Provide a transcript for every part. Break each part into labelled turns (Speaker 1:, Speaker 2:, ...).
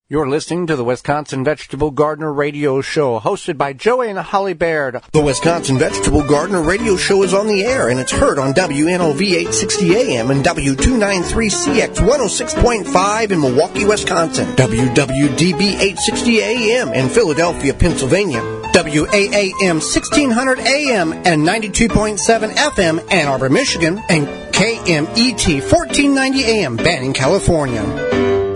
Speaker 1: You're listening to the Wisconsin Vegetable Gardener Radio Show, hosted by Joey and Holly Baird.
Speaker 2: The Wisconsin Vegetable Gardener Radio Show is on the air, and it's heard on WNOV 860 AM and W293CX 106.5 in Milwaukee, Wisconsin, WWDB 860 AM in Philadelphia, Pennsylvania, WAAM 1600 AM and 92.7 FM Ann Arbor, Michigan, and KMET 1490 AM Banning, California.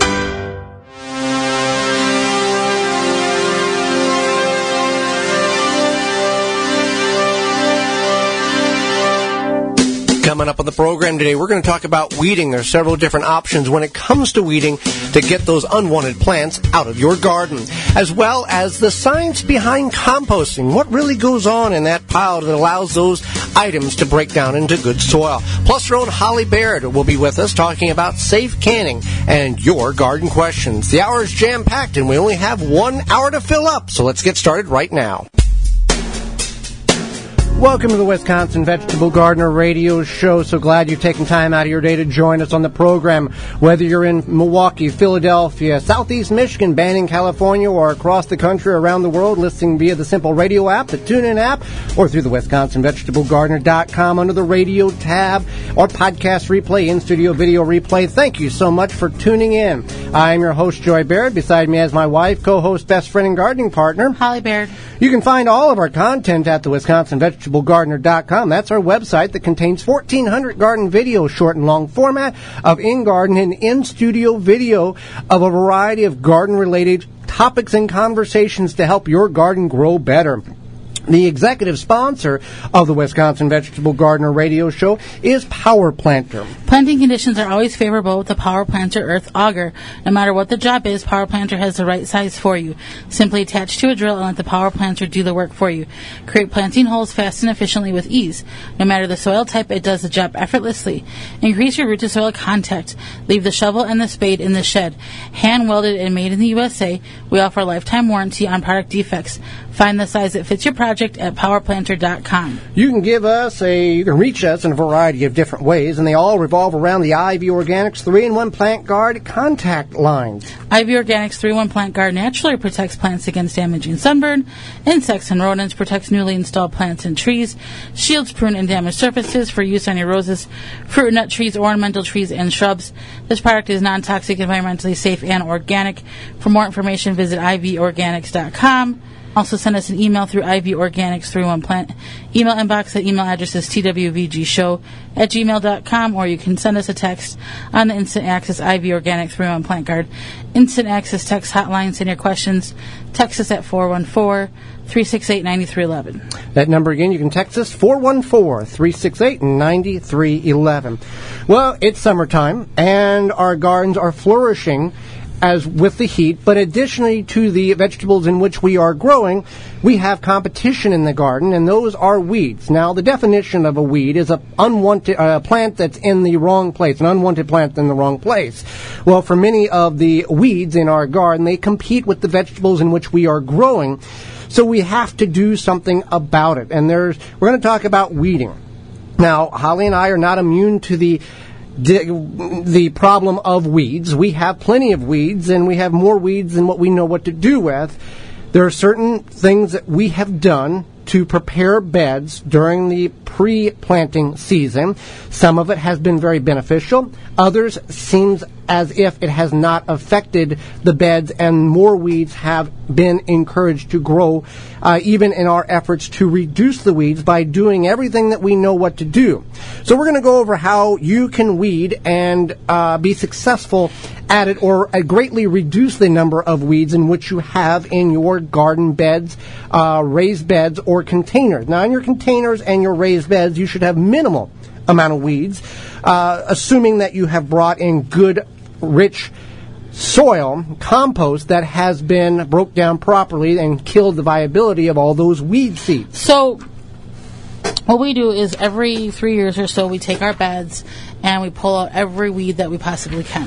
Speaker 2: Coming up on the program today, we're going to talk about weeding. There are several different options when it comes to weeding to get those unwanted plants out of your garden, as well as the science behind composting. What really goes on in that pile that allows those items to break down into good soil. Plus, our own Holly Baird will be with us talking about safe canning and your garden questions. The hour is jam-packed, and we only have 1 hour to fill up, so let's get started right now.
Speaker 1: Welcome to the Wisconsin Vegetable Gardener Radio Show. So glad you've taken time out of your day to join us on the program. Whether you're in Milwaukee, Philadelphia, Southeast Michigan, Banning, California, or across the country, around the world, listening via the Simple Radio app, the TuneIn app, or through the WisconsinVegetableGardener.com under the Radio tab, or podcast replay, in-studio video replay. Thank you so much for tuning in. I'm your host, Joy Baird. Beside me is my wife, co-host, best friend, and gardening partner,
Speaker 3: Holly Baird.
Speaker 1: You can find all of our content at the WisconsinVegetableGardener.com. That's our website that contains 1,400 garden videos, short and long format, of in-garden and in-studio video of a variety of garden-related topics and conversations to help your garden grow better. The executive sponsor of the Wisconsin Vegetable Gardener Radio Show is Power Planter.
Speaker 3: Planting conditions are always favorable with the Power Planter Earth Auger. No matter what the job is, Power Planter has the right size for you. Simply attach to a drill and let the Power Planter do the work for you. Create planting holes fast and efficiently with ease. No matter the soil type, it does the job effortlessly. Increase your root-to-soil contact. Leave the shovel and the spade in the shed. Hand-welded and made in the USA, we offer a lifetime warranty on product defects. Find the size that fits your project at powerplanter.com.
Speaker 1: You can reach us in a variety of different ways, and they all revolve around the IV Organics 3-in-1 Plant Guard contact lines.
Speaker 3: IV Organics 3-in-1 Plant Guard naturally protects plants against damaging sunburn, insects and rodents, protects newly installed plants and trees, shields prune and damaged surfaces for use on your roses, fruit and nut trees, ornamental trees, and shrubs. This product is non-toxic, environmentally safe, and organic. For more information, visit ivorganics.com. Also send us an email through ivorganics3-in-1 Plant email inbox. The email address is twvgshow@gmail.com, or you can send us a text on the Instant Access IV Organic 3-in-1 Plant Guard Instant Access text hotline. Send your questions. Text us at 414-368-9311.
Speaker 1: That number again, you can text us 414-368-9311. Well, it's summertime, and our gardens are flourishing as with the heat, but additionally to the vegetables in which we are growing, we have competition in the garden, and those are weeds. Now, the definition of a weed is an unwanted plant that's in the wrong place, an unwanted plant in the wrong place. Well, for many of the weeds in our garden, they compete with the vegetables in which we are growing, so we have to do something about it. And we're going to talk about weeding. Now, Holly and I are not immune to the problem of weeds. We have plenty of weeds, and we have more weeds than what we know what to do with. There are certain things that we have done to prepare beds during the pre-planting season. Some of it has been very beneficial. Others seems as if it has not affected the beds, and more weeds have been encouraged to grow, even in our efforts to reduce the weeds by doing everything that we know what to do. So we're going to go over how you can weed and be successful at it, or greatly reduce the number of weeds in which you have in your garden beds, raised beds, or containers. Now, in your containers and your raised beds, you should have minimal amount of weeds, assuming that you have brought in good, rich soil, compost that has been broke down properly and killed the viability of all those weed seeds.
Speaker 3: So what we do is every 3 years or so we take our beds and we pull out every weed that we possibly can.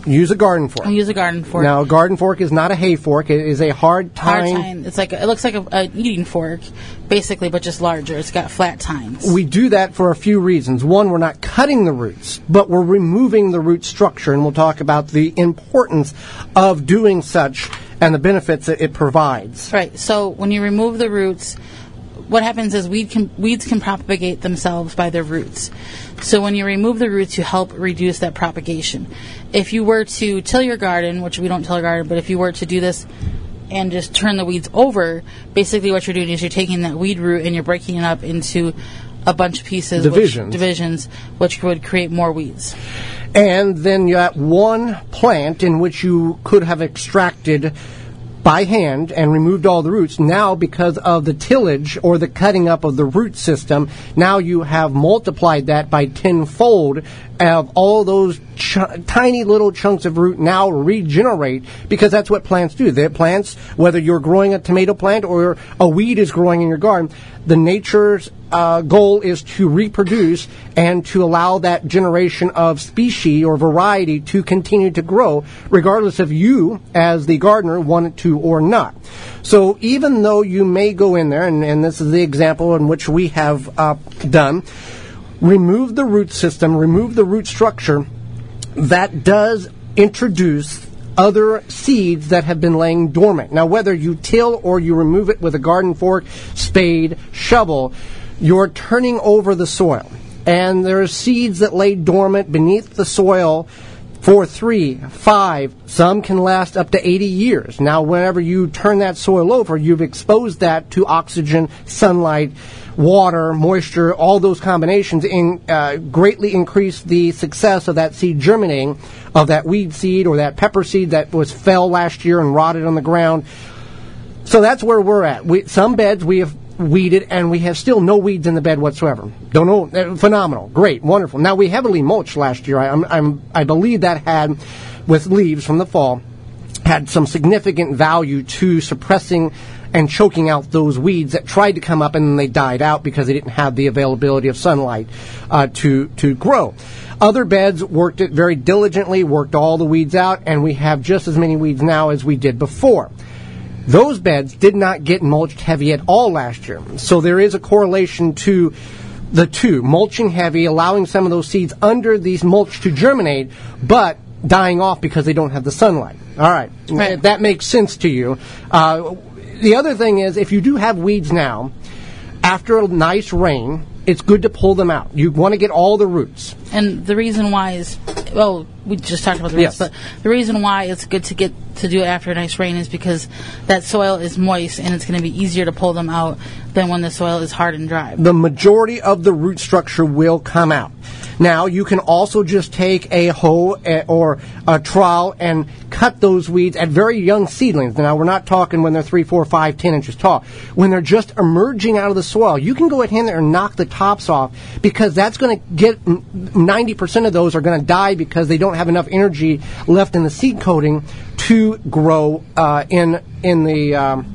Speaker 1: use a garden fork.
Speaker 3: I'll use a garden fork.
Speaker 1: Now, a garden fork is not a hay fork. It is a hard tine.
Speaker 3: It's like it looks like an eating fork, basically, but just larger. It's got flat tines.
Speaker 1: We do that for a few reasons. One, we're not cutting the roots, but we're removing the root structure, and we'll talk about the importance of doing such and the benefits that it provides.
Speaker 3: Right. So when you remove the roots, what happens is weeds can propagate themselves by their roots. So when you remove the roots, you help reduce that propagation. If you were to till your garden, which we don't till our garden, but if you were to do this and just turn the weeds over, basically what you're doing is you're taking that weed root and you're breaking it up into a bunch of pieces, divisions, which would create more weeds.
Speaker 1: And then you have one plant in which you could have extracted by hand and removed all the roots. Now, because of the tillage or the cutting up of the root system, now you have multiplied that by tenfold of all those tiny little chunks of root now regenerate, because that's what plants do. The plants, whether you're growing a tomato plant or a weed is growing in your garden, the nature's goal is to reproduce and to allow that generation of species or variety to continue to grow, regardless of you, as the gardener, want it to or not. So even though you may go in there, and this is the example in which we have done, remove the root system, remove the root structure, that does introduce other seeds that have been laying dormant. Now, whether you till or you remove it with a garden fork, spade, shovel, you're turning over the soil. And there are seeds that lay dormant beneath the soil for 3, 5, some can last up to 80 years. Now, whenever you turn that soil over, you've exposed that to oxygen, sunlight, water, moisture, all those combinations greatly increase the success of that seed germinating, of that weed seed or that pepper seed that fell last year and rotted on the ground. So that's where we're at. Some beds we have weeded, and we have still no weeds in the bed whatsoever. Don't know, phenomenal, great, wonderful. Now, we heavily mulched last year. I believe that had, with leaves from the fall, had some significant value to suppressing and choking out those weeds that tried to come up and then they died out because they didn't have the availability of sunlight to grow. Other beds worked it very diligently, worked all the weeds out, and we have just as many weeds now as we did before. Those beds did not get mulched heavy at all last year. So there is a correlation to the two, mulching heavy, allowing some of those seeds under these mulch to germinate, but dying off because they don't have the sunlight. All right. If that makes sense to you. The other thing is, if you do have weeds now, after a nice rain, it's good to pull them out. You want to get all the roots.
Speaker 3: And the reason why is, well, we just talked about the roots, but the reason why it's good to do it after a nice rain is because that soil is moist and it's going to be easier to pull them out than when the soil is hard and dry.
Speaker 1: The majority of the root structure will come out. Now, you can also just take a hoe or a trowel and cut those weeds at very young seedlings. Now, we're not talking when they're 3, 4, 5, 10 inches tall. When they're just emerging out of the soil, you can go ahead and knock the tops off, because that's going to get 90% of those are going to die because they don't have enough energy left in the seed coating to grow in the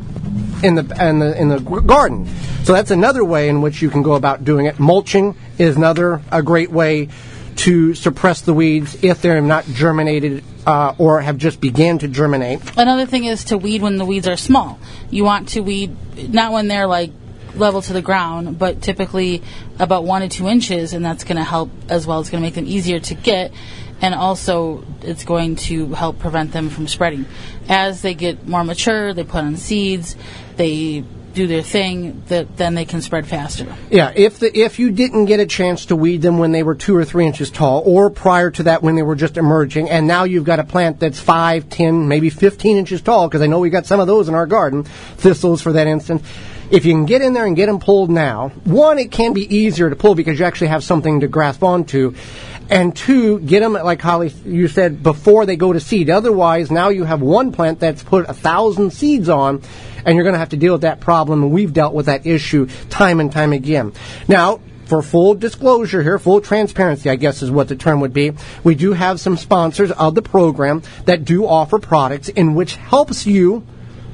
Speaker 1: garden. So that's another way in which you can go about doing it. Mulching is a great way to suppress the weeds if they're not germinated or have just began to germinate.
Speaker 3: Another thing is to weed when the weeds are small. You want to weed not when they're like level to the ground, but typically about 1 to 2 inches, and that's going to help as well. It's going to make them easier to get, and also it's going to help prevent them from spreading. As they get more mature, they put on seeds, they do their thing, then they can spread faster.
Speaker 1: Yeah, if you didn't get a chance to weed them when they were 2 or 3 inches tall, or prior to that when they were just emerging, and now you've got a plant that's 5, 10, maybe 15 inches tall, because I know we got some of those in our garden, thistles for that instance. If you can get in there and get them pulled now, 1, it can be easier to pull because you actually have something to grasp onto. And 2, get them, like Holly, you said, before they go to seed. Otherwise, now you have one plant that's put 1,000 seeds on, and you're going to have to deal with that problem. And we've dealt with that issue time and time again. Now, for full disclosure here, full transparency, I guess is what the term would be, we do have some sponsors of the program that do offer products in which helps you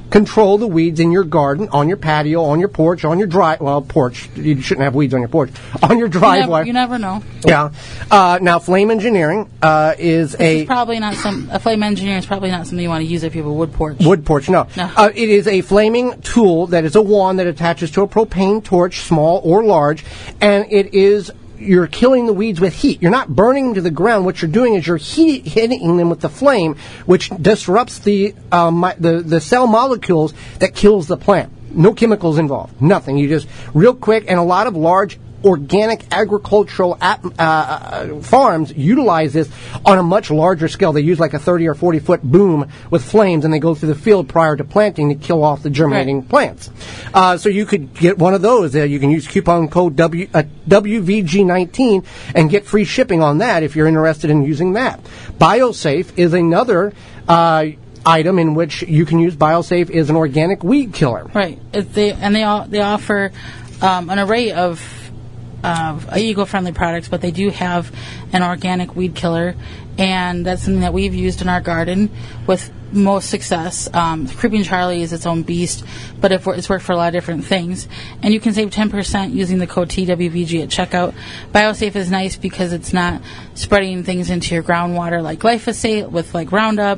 Speaker 1: control the weeds in your garden, on your patio, on your porch, on your porch. You shouldn't have weeds on your porch. On your driveway.
Speaker 3: You never know.
Speaker 1: Yeah. Now, flame engineering is
Speaker 3: probably not a flame engineering is probably not something you want to use if you have a wood porch.
Speaker 1: Wood porch, no. It is a flaming tool that is a wand that attaches to a propane torch, small or large, and you're killing the weeds with heat. You're not burning them to the ground. What you're doing is you're hitting them with the flame, which disrupts the cell molecules that kills the plant. No chemicals involved. Nothing. You just real quick, and a lot of large organic agricultural farms utilize this on a much larger scale. They use like a 30 or 40 foot boom with flames, and they go through the field prior to planting to kill off the germinating plants. So you could get one of those. You can use coupon code WVG19 and get free shipping on that if you're interested in using that. BioSafe is another item in which you can use. BioSafe is an organic weed killer.
Speaker 3: Right. They offer an array of eco-friendly products, but they do have an organic weed killer, and that's something that we've used in our garden with most success. Creeping Charlie is its own beast, but it's worked for a lot of different things. And you can save 10% using the code TWVG at checkout. BioSafe is nice because it's not spreading things into your groundwater like glyphosate with like Roundup.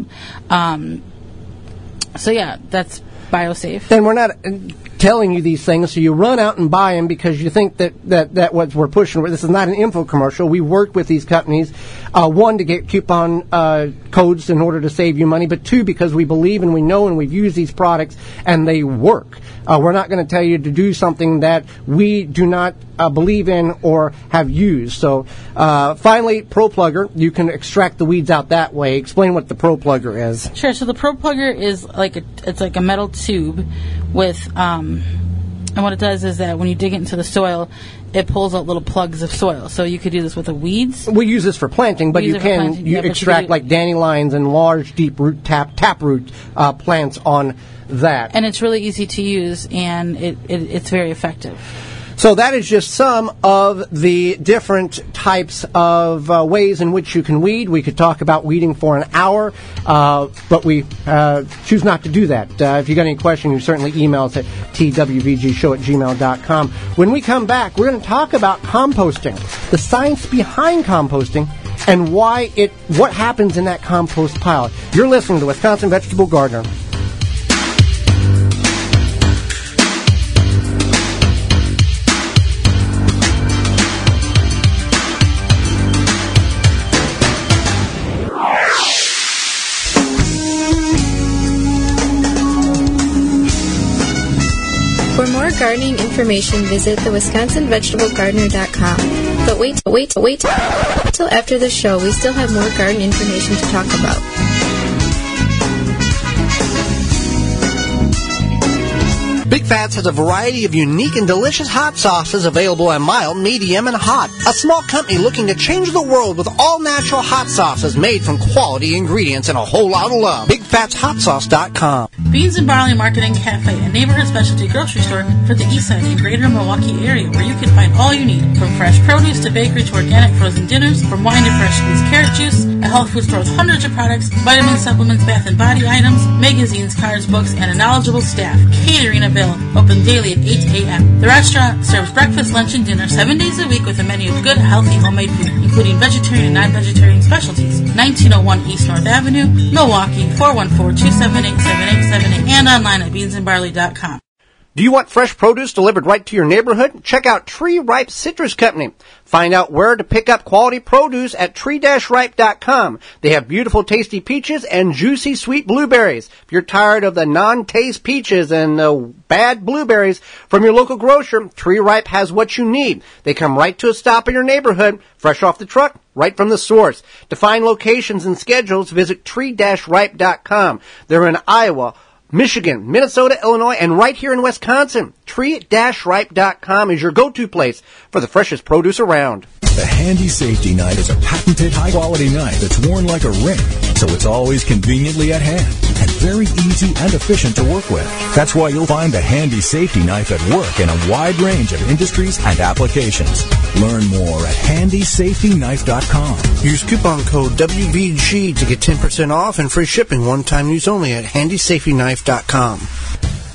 Speaker 3: So yeah, that's BioSafe.
Speaker 1: And we're not telling you these things so you run out and buy them because you think that what we're pushing. This is not an info commercial. We worked with these companies, one, to get coupon codes in order to save you money, but two, because we believe and we know and we've used these products and they work. We're not going to tell you to do something that we do not believe in or have used. So finally, Pro Plugger, you can extract the weeds out that way. Explain what the Pro Plugger is.
Speaker 3: Sure. So the Pro Plugger is like a metal tube with and what it does is that when you dig it into the soil, it pulls out little plugs of soil. So you could do this with the weeds.
Speaker 1: We use this for planting, but you can extract like dandelions and large, deep root taproot plants on that.
Speaker 3: And it's really easy to use, and it's very effective.
Speaker 1: So that is just some of the different types of ways in which you can weed. We could talk about weeding for an hour, but we choose not to do that. If you got any questions, you certainly email us at twvgshow@gmail.com. When we come back, we're going to talk about composting, the science behind composting, and what happens in that compost pile. You're listening to Wisconsin Vegetable Gardener.
Speaker 4: For more gardening information, visit the WisconsinVegetableGardener.com. But wait till after the show. We still have more garden information to talk about.
Speaker 2: Big Fats has a variety of unique and delicious hot sauces available in mild, medium, and hot. A small company looking to change the world with all-natural hot sauces made from quality ingredients and a whole lot of love. BigFatsHotSauce.com.
Speaker 3: Beans and Barley Market and Cafe, a neighborhood specialty grocery store for the east side and greater Milwaukee area, where you can find all you need, from fresh produce to bakery to organic frozen dinners, from wine to fresh squeezed carrot juice, a health food store with hundreds of products, vitamins, supplements, bath and body items, magazines, cards, books, and a knowledgeable staff. Catering available. Open daily at 8 a.m. The restaurant serves breakfast, lunch, and dinner 7 days a week with a menu of good, healthy, homemade food, including vegetarian and non-vegetarian specialties. 1901 East North Avenue, Milwaukee, 414-278-7878, and online at beansandbarley.com.
Speaker 2: Do you want fresh produce delivered right to your neighborhood? Check out Tree Ripe Citrus Company. Find out where to pick up quality produce at tree-ripe.com. They have beautiful, tasty peaches and juicy, sweet blueberries. If you're tired of the non-taste peaches and the bad blueberries from your local grocer, Tree Ripe has what you need. They come right to a stop in your neighborhood, fresh off the truck, right from the source. To find locations and schedules, visit tree-ripe.com. They're in Iowa, Michigan, Minnesota, Illinois, and right here in Wisconsin. Tree-ripe.com is your go-to place for the freshest produce around.
Speaker 5: The Handy Safety Knife is a patented high-quality knife that's worn like a ring, so it's always conveniently at hand and very easy and efficient to work with. That's why you'll find the Handy Safety Knife at work in a wide range of industries and applications. Learn more at HandySafetyKnife.com.
Speaker 2: Use coupon code WVG to get 10% off and free shipping, one-time use only at HandySafetyKnife.com.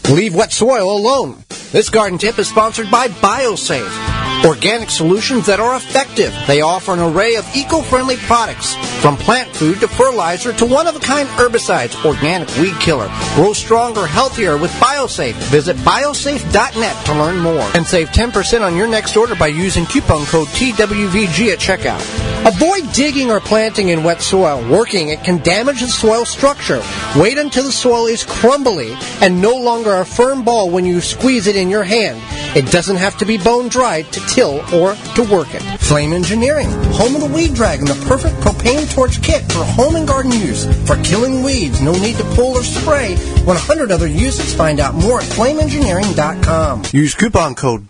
Speaker 2: Leave wet soil alone. This garden tip is sponsored by BioSafe, organic solutions that are effective. They offer an array of eco-friendly products, from plant food to fertilizer to one-of-a-kind herbicides, organic weed killer. Grow stronger, healthier with BioSafe. Visit biosafe.net to learn more and save 10% on your next order by using coupon code TWVG at checkout. Avoid digging or planting in wet soil. Working it can damage the soil structure. Wait until the soil is crumbly and no longer a firm ball when you squeeze it in your hand. It doesn't have to be bone dry to till or to work it. Flame Engineering, home of the Weed Dragon, the perfect propane torch kit for home and garden use. For killing weeds, no need to pull or spray. 100 other uses. Find out more at flameengineering.com. Use coupon code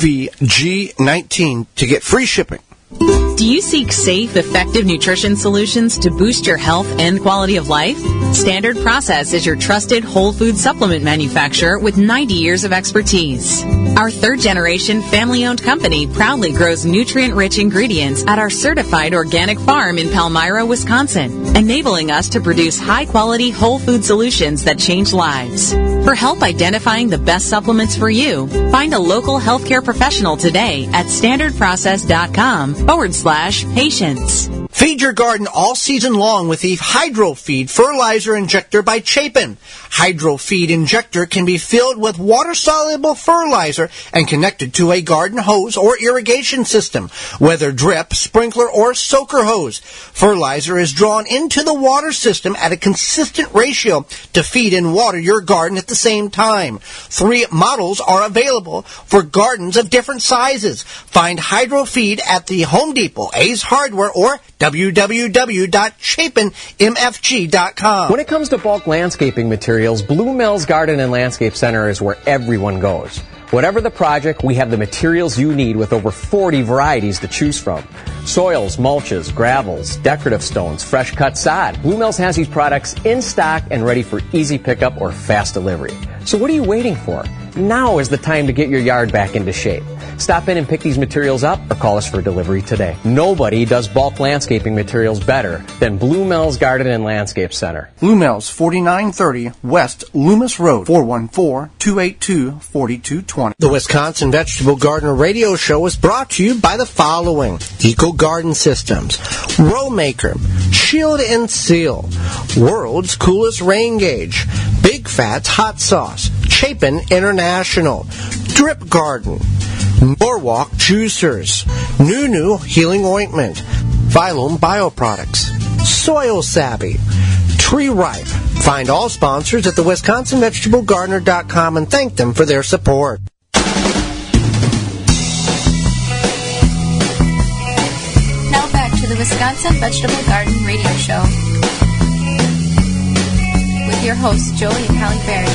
Speaker 2: WVG19 to get free shipping.
Speaker 6: Do you seek safe, effective nutrition solutions to boost your health and quality of life? Standard Process is your trusted whole food supplement manufacturer with 90 years of expertise. Our third-generation family-owned company proudly grows nutrient-rich ingredients at our certified organic farm in Palmyra, Wisconsin, enabling us to produce high-quality whole food solutions that change lives. For help identifying the best supplements for you, find a local healthcare professional today at standardprocess.com/patients.
Speaker 2: Feed your garden all season long with the Hydro Feed Fertilizer Injector by Chapin. Hydro Feed Injector can be filled with water-soluble fertilizer and connected to a garden hose or irrigation system, whether drip, sprinkler, or soaker hose. Fertilizer is drawn into the water system at a consistent ratio to feed and water your garden at the same time. 3 models are available for gardens of different sizes. Find Hydro Feed at the Home Depot, Ace Hardware, or www.chapinmfg.com.
Speaker 7: When it comes to bulk landscaping materials, Blue Mills Garden and Landscape Center is where everyone goes. Whatever the project, we have the materials you need with over 40 varieties to choose from. Soils, mulches, gravels, decorative stones, fresh cut sod. Blue Mills has these products in stock and ready for easy pickup or fast delivery. So what are you waiting for? Now is the time to get your yard back into shape. Stop in and pick these materials up or call us for delivery today. Nobody does bulk landscaping materials better than Blue Mills Garden and Landscape Center.
Speaker 2: Blue Mills, 4930 West Loomis Road, 414-282-4220. The Wisconsin Vegetable Gardener Radio Show is brought to you by the following: Eco Garden Systems, Row Maker, Shield and Seal, World's Coolest Rain Gauge, Big Fats Hot Sauce, Chapin International, Drip Garden, Norwalk Juicers, Nunu Healing Ointment, Phylum Bioproducts, Soil Savvy, Tree Ripe. Find all sponsors at the WisconsinVegetableGardener.com and thank them for their support.
Speaker 4: Now back to the Wisconsin Vegetable Garden Radio Show with your hosts, Joey and Halle Berry.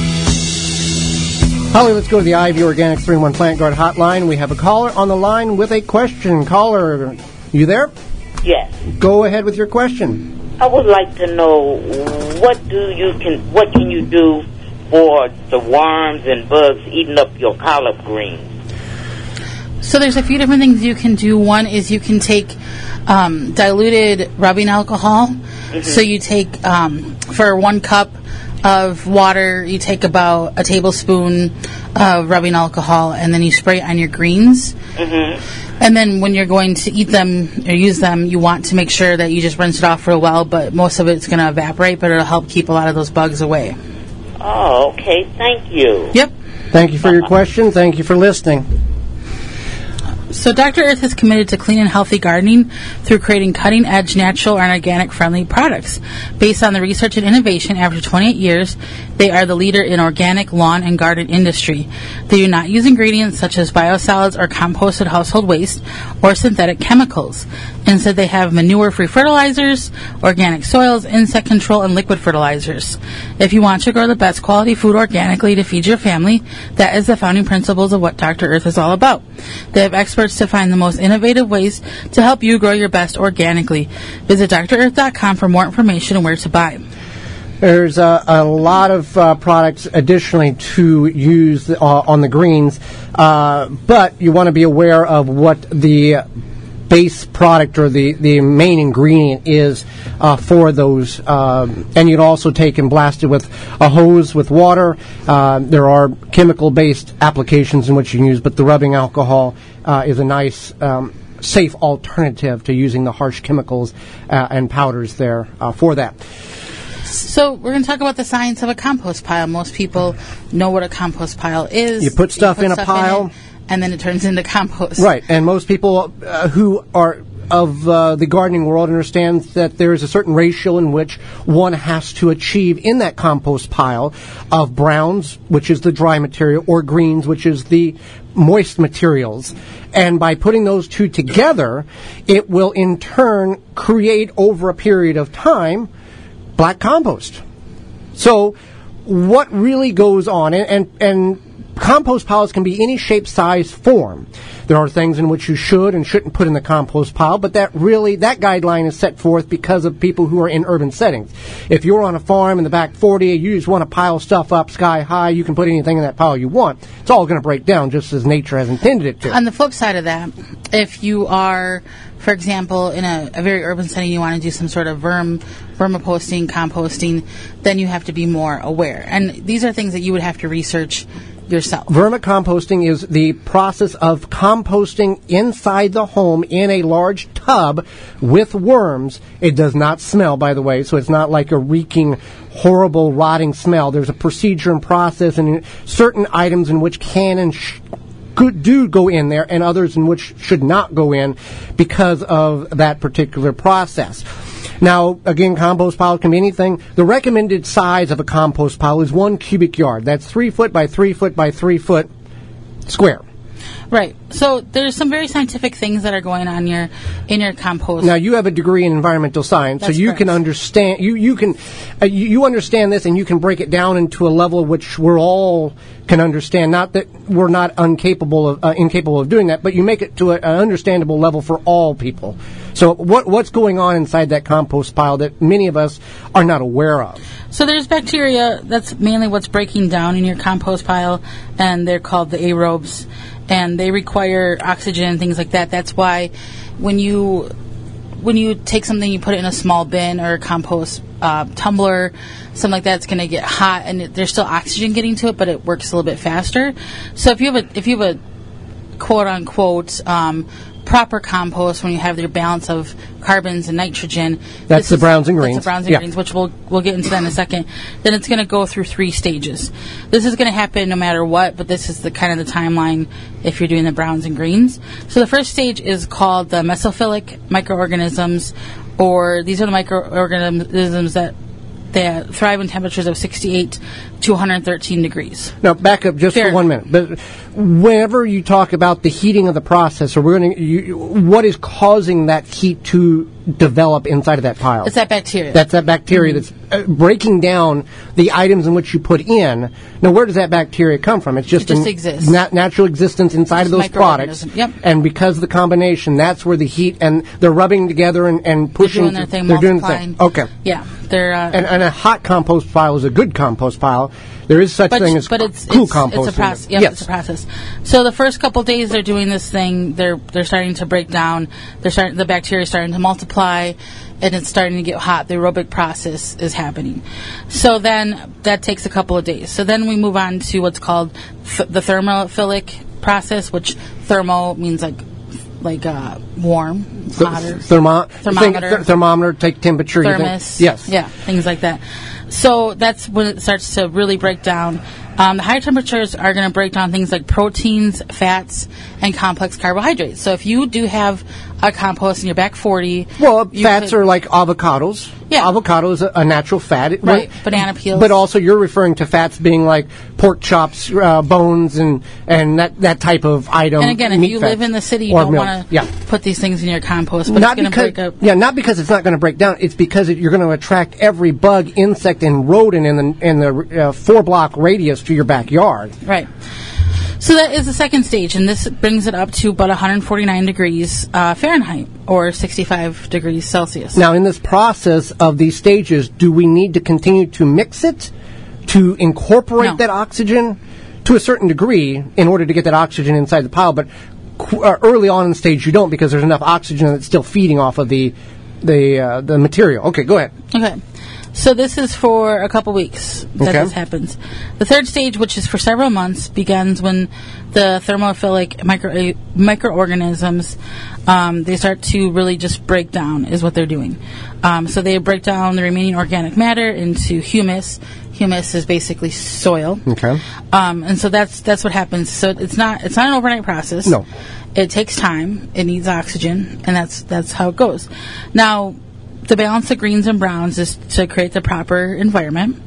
Speaker 1: Holly, let's go to the Ivy Organic 3-in-1 Plant Guard hotline. We have a caller on the line with a question. Caller, you there?
Speaker 8: Yes.
Speaker 1: Go ahead with your question.
Speaker 8: I would like to know what can you do for the worms and bugs eating up your collard greens?
Speaker 3: So there's a few different things you can do. One is you can take diluted rubbing alcohol. Mm-hmm. So you take, for 1 cup of water, you take about a tablespoon of rubbing alcohol, and then you spray it on your greens. Mm-hmm. And then when you're going to eat them or use them, you want to make sure that you just rinse it off for a while, but most of it's going to evaporate, but it'll help keep a lot of those bugs away.
Speaker 8: Oh, okay. Thank you.
Speaker 3: Yep.
Speaker 1: Thank you for your question. Thank you for listening.
Speaker 3: So Dr. Earth is committed to clean and healthy gardening through creating cutting-edge, natural, and organic-friendly products. Based on the research and innovation, after 28 years, they are the leader in organic lawn and garden industry. They do not use ingredients such as biosolids or composted household waste or synthetic chemicals. Instead, they have manure-free fertilizers, organic soils, insect control, and liquid fertilizers. If you want to grow the best quality food organically to feed your family, that is the founding principles of what Dr. Earth is all about. They have experts to find the most innovative ways to help you grow your best organically. Visit drearth.com for more information on where to buy.
Speaker 1: There's a lot of products additionally to use on the greens, but you want to be aware of what the base product or the main ingredient is for those. And you'd also take and blast it with a hose with water. There are chemical-based applications in which you can use, but the rubbing alcohol is a nice, safe alternative to using the harsh chemicals and powders there for that.
Speaker 3: So we're going to talk about the science of a compost pile. Most people know what a compost pile is.
Speaker 1: You put stuff in a pile,
Speaker 3: and then it turns into compost.
Speaker 1: Right, and most people who are of the gardening world understand that there is a certain ratio in which one has to achieve in that compost pile of browns, which is the dry material, or greens, which is the moist materials. And by putting those two together, it will in turn create over a period of time black compost. So what really goes on, and compost piles can be any shape, size, form. There are things in which you should and shouldn't put in the compost pile, but that guideline is set forth because of people who are in urban settings. If you're on a farm in the back 40, you just want to pile stuff up sky high, you can put anything in that pile you want. It's all going to break down just as nature has intended it to.
Speaker 3: On the flip side of that, if you are, for example, in a very urban setting, you want to do some sort of vermicomposting, composting, then you have to be more aware. And these are things that you would have to research yourself.
Speaker 1: Vermicomposting is the process of composting inside the home in a large tub with worms. It does not smell, by the way, so it's not like a reeking, horrible, rotting smell. There's a procedure and process and certain items in which can and do go in there and others in which should not go in because of that particular process. Now, again, compost pile can be anything. The recommended size of a compost pile is 1 cubic yard. That's 3 foot by 3 foot by 3 foot square.
Speaker 3: Right. So there's some very scientific things that are going on in your compost.
Speaker 1: Now, you have a degree in environmental science,
Speaker 3: That's
Speaker 1: so you
Speaker 3: correct.
Speaker 1: can understand. You understand this, and you can break it down into a level which we're all can understand. Not that we're not incapable of doing that, but you make it to an understandable level for all people. So, what's going on inside that compost pile that many of us are not aware of?
Speaker 3: So there's bacteria. That's mainly what's breaking down in your compost pile, and they're called the aerobes. And they require oxygen and things like that. That's why when you take something, you put it in a small bin or a compost tumbler, something like that, it's going to get hot, and there's still oxygen getting to it, but it works a little bit faster. So if you have a quote unquote proper compost, when you have your balance of carbons and nitrogen,
Speaker 1: that's the browns and greens.
Speaker 3: That's the browns and greens, which we'll get into that in a second. Then it's going to go through 3 stages. This is going to happen no matter what, but this is the kind of the timeline if you're doing the browns and greens. So the first stage is called the mesophilic microorganisms, or these are the microorganisms that thrive in temperatures of 68 to 113 degrees.
Speaker 1: Now, back up just for 1 minute. But whenever you talk about the heating of the process, or what is causing that heat to develop inside of that pile?
Speaker 3: It's that bacteria.
Speaker 1: That's that bacteria that's breaking down the items in which you put in. Now, where does that bacteria come from? It just
Speaker 3: exists.
Speaker 1: Natural existence inside of those products.
Speaker 3: Yep.
Speaker 1: And because of the combination, that's where the heat, and they're rubbing together and pushing.
Speaker 3: They're doing their thing,
Speaker 1: they're doing
Speaker 3: multiplying.
Speaker 1: the thing. Okay.
Speaker 3: Yeah. They're
Speaker 1: and a hot compost pile is a good compost pile. There is such thing as cool composting.
Speaker 3: It's a process. Yep,
Speaker 1: yes.
Speaker 3: It's a process. So the first couple days they're doing this thing. They're starting to break down. The bacteria is starting to multiply, and it's starting to get hot. The aerobic process is happening. So then that takes a couple of days. So then we move on to what's called the thermophilic process, which thermo means like warm, hotter.
Speaker 1: Thermometer, take temperature.
Speaker 3: Thermos.
Speaker 1: Yes.
Speaker 3: Yeah, things like that. So that's when it starts to really break down. The higher temperatures are going to break down things like proteins, fats, and complex carbohydrates. So if you do have a compost in your back 40...
Speaker 1: Well, fats are like avocados.
Speaker 3: Yeah.
Speaker 1: Avocado is a natural fat.
Speaker 3: Right. Banana peels.
Speaker 1: But also you're referring to fats being like pork chops, bones, and that type of item.
Speaker 3: And again, if you live in the city, you don't want to put these things in your compost. But it's going to break up.
Speaker 1: Yeah, not because it's not going to break down. It's because you're going to attract every bug, insect, and rodent in the 4-block radius to your backyard.
Speaker 3: Right. So that is the second stage, and this brings it up to about 149 degrees Fahrenheit, or 65 degrees Celsius.
Speaker 1: Now, in this process of these stages, do we need to continue to mix it, to incorporate that oxygen to a certain degree in order to get that oxygen inside the pile? But
Speaker 2: early on in the stage you don't, because there's enough oxygen that's still feeding off of the material. Okay, go ahead.
Speaker 3: Okay. So this is for a couple weeks that this happens. The third stage, which is for several months, begins when the thermophilic microorganisms, they start to really just break down, is what they're doing. So they break down the remaining organic matter into humus. Humus is basically soil.
Speaker 2: Okay.
Speaker 3: And so that's what happens. So it's not an overnight process.
Speaker 2: No.
Speaker 3: It takes time. It needs oxygen, and that's how it goes. Now, the balance of greens and browns is to create the proper environment.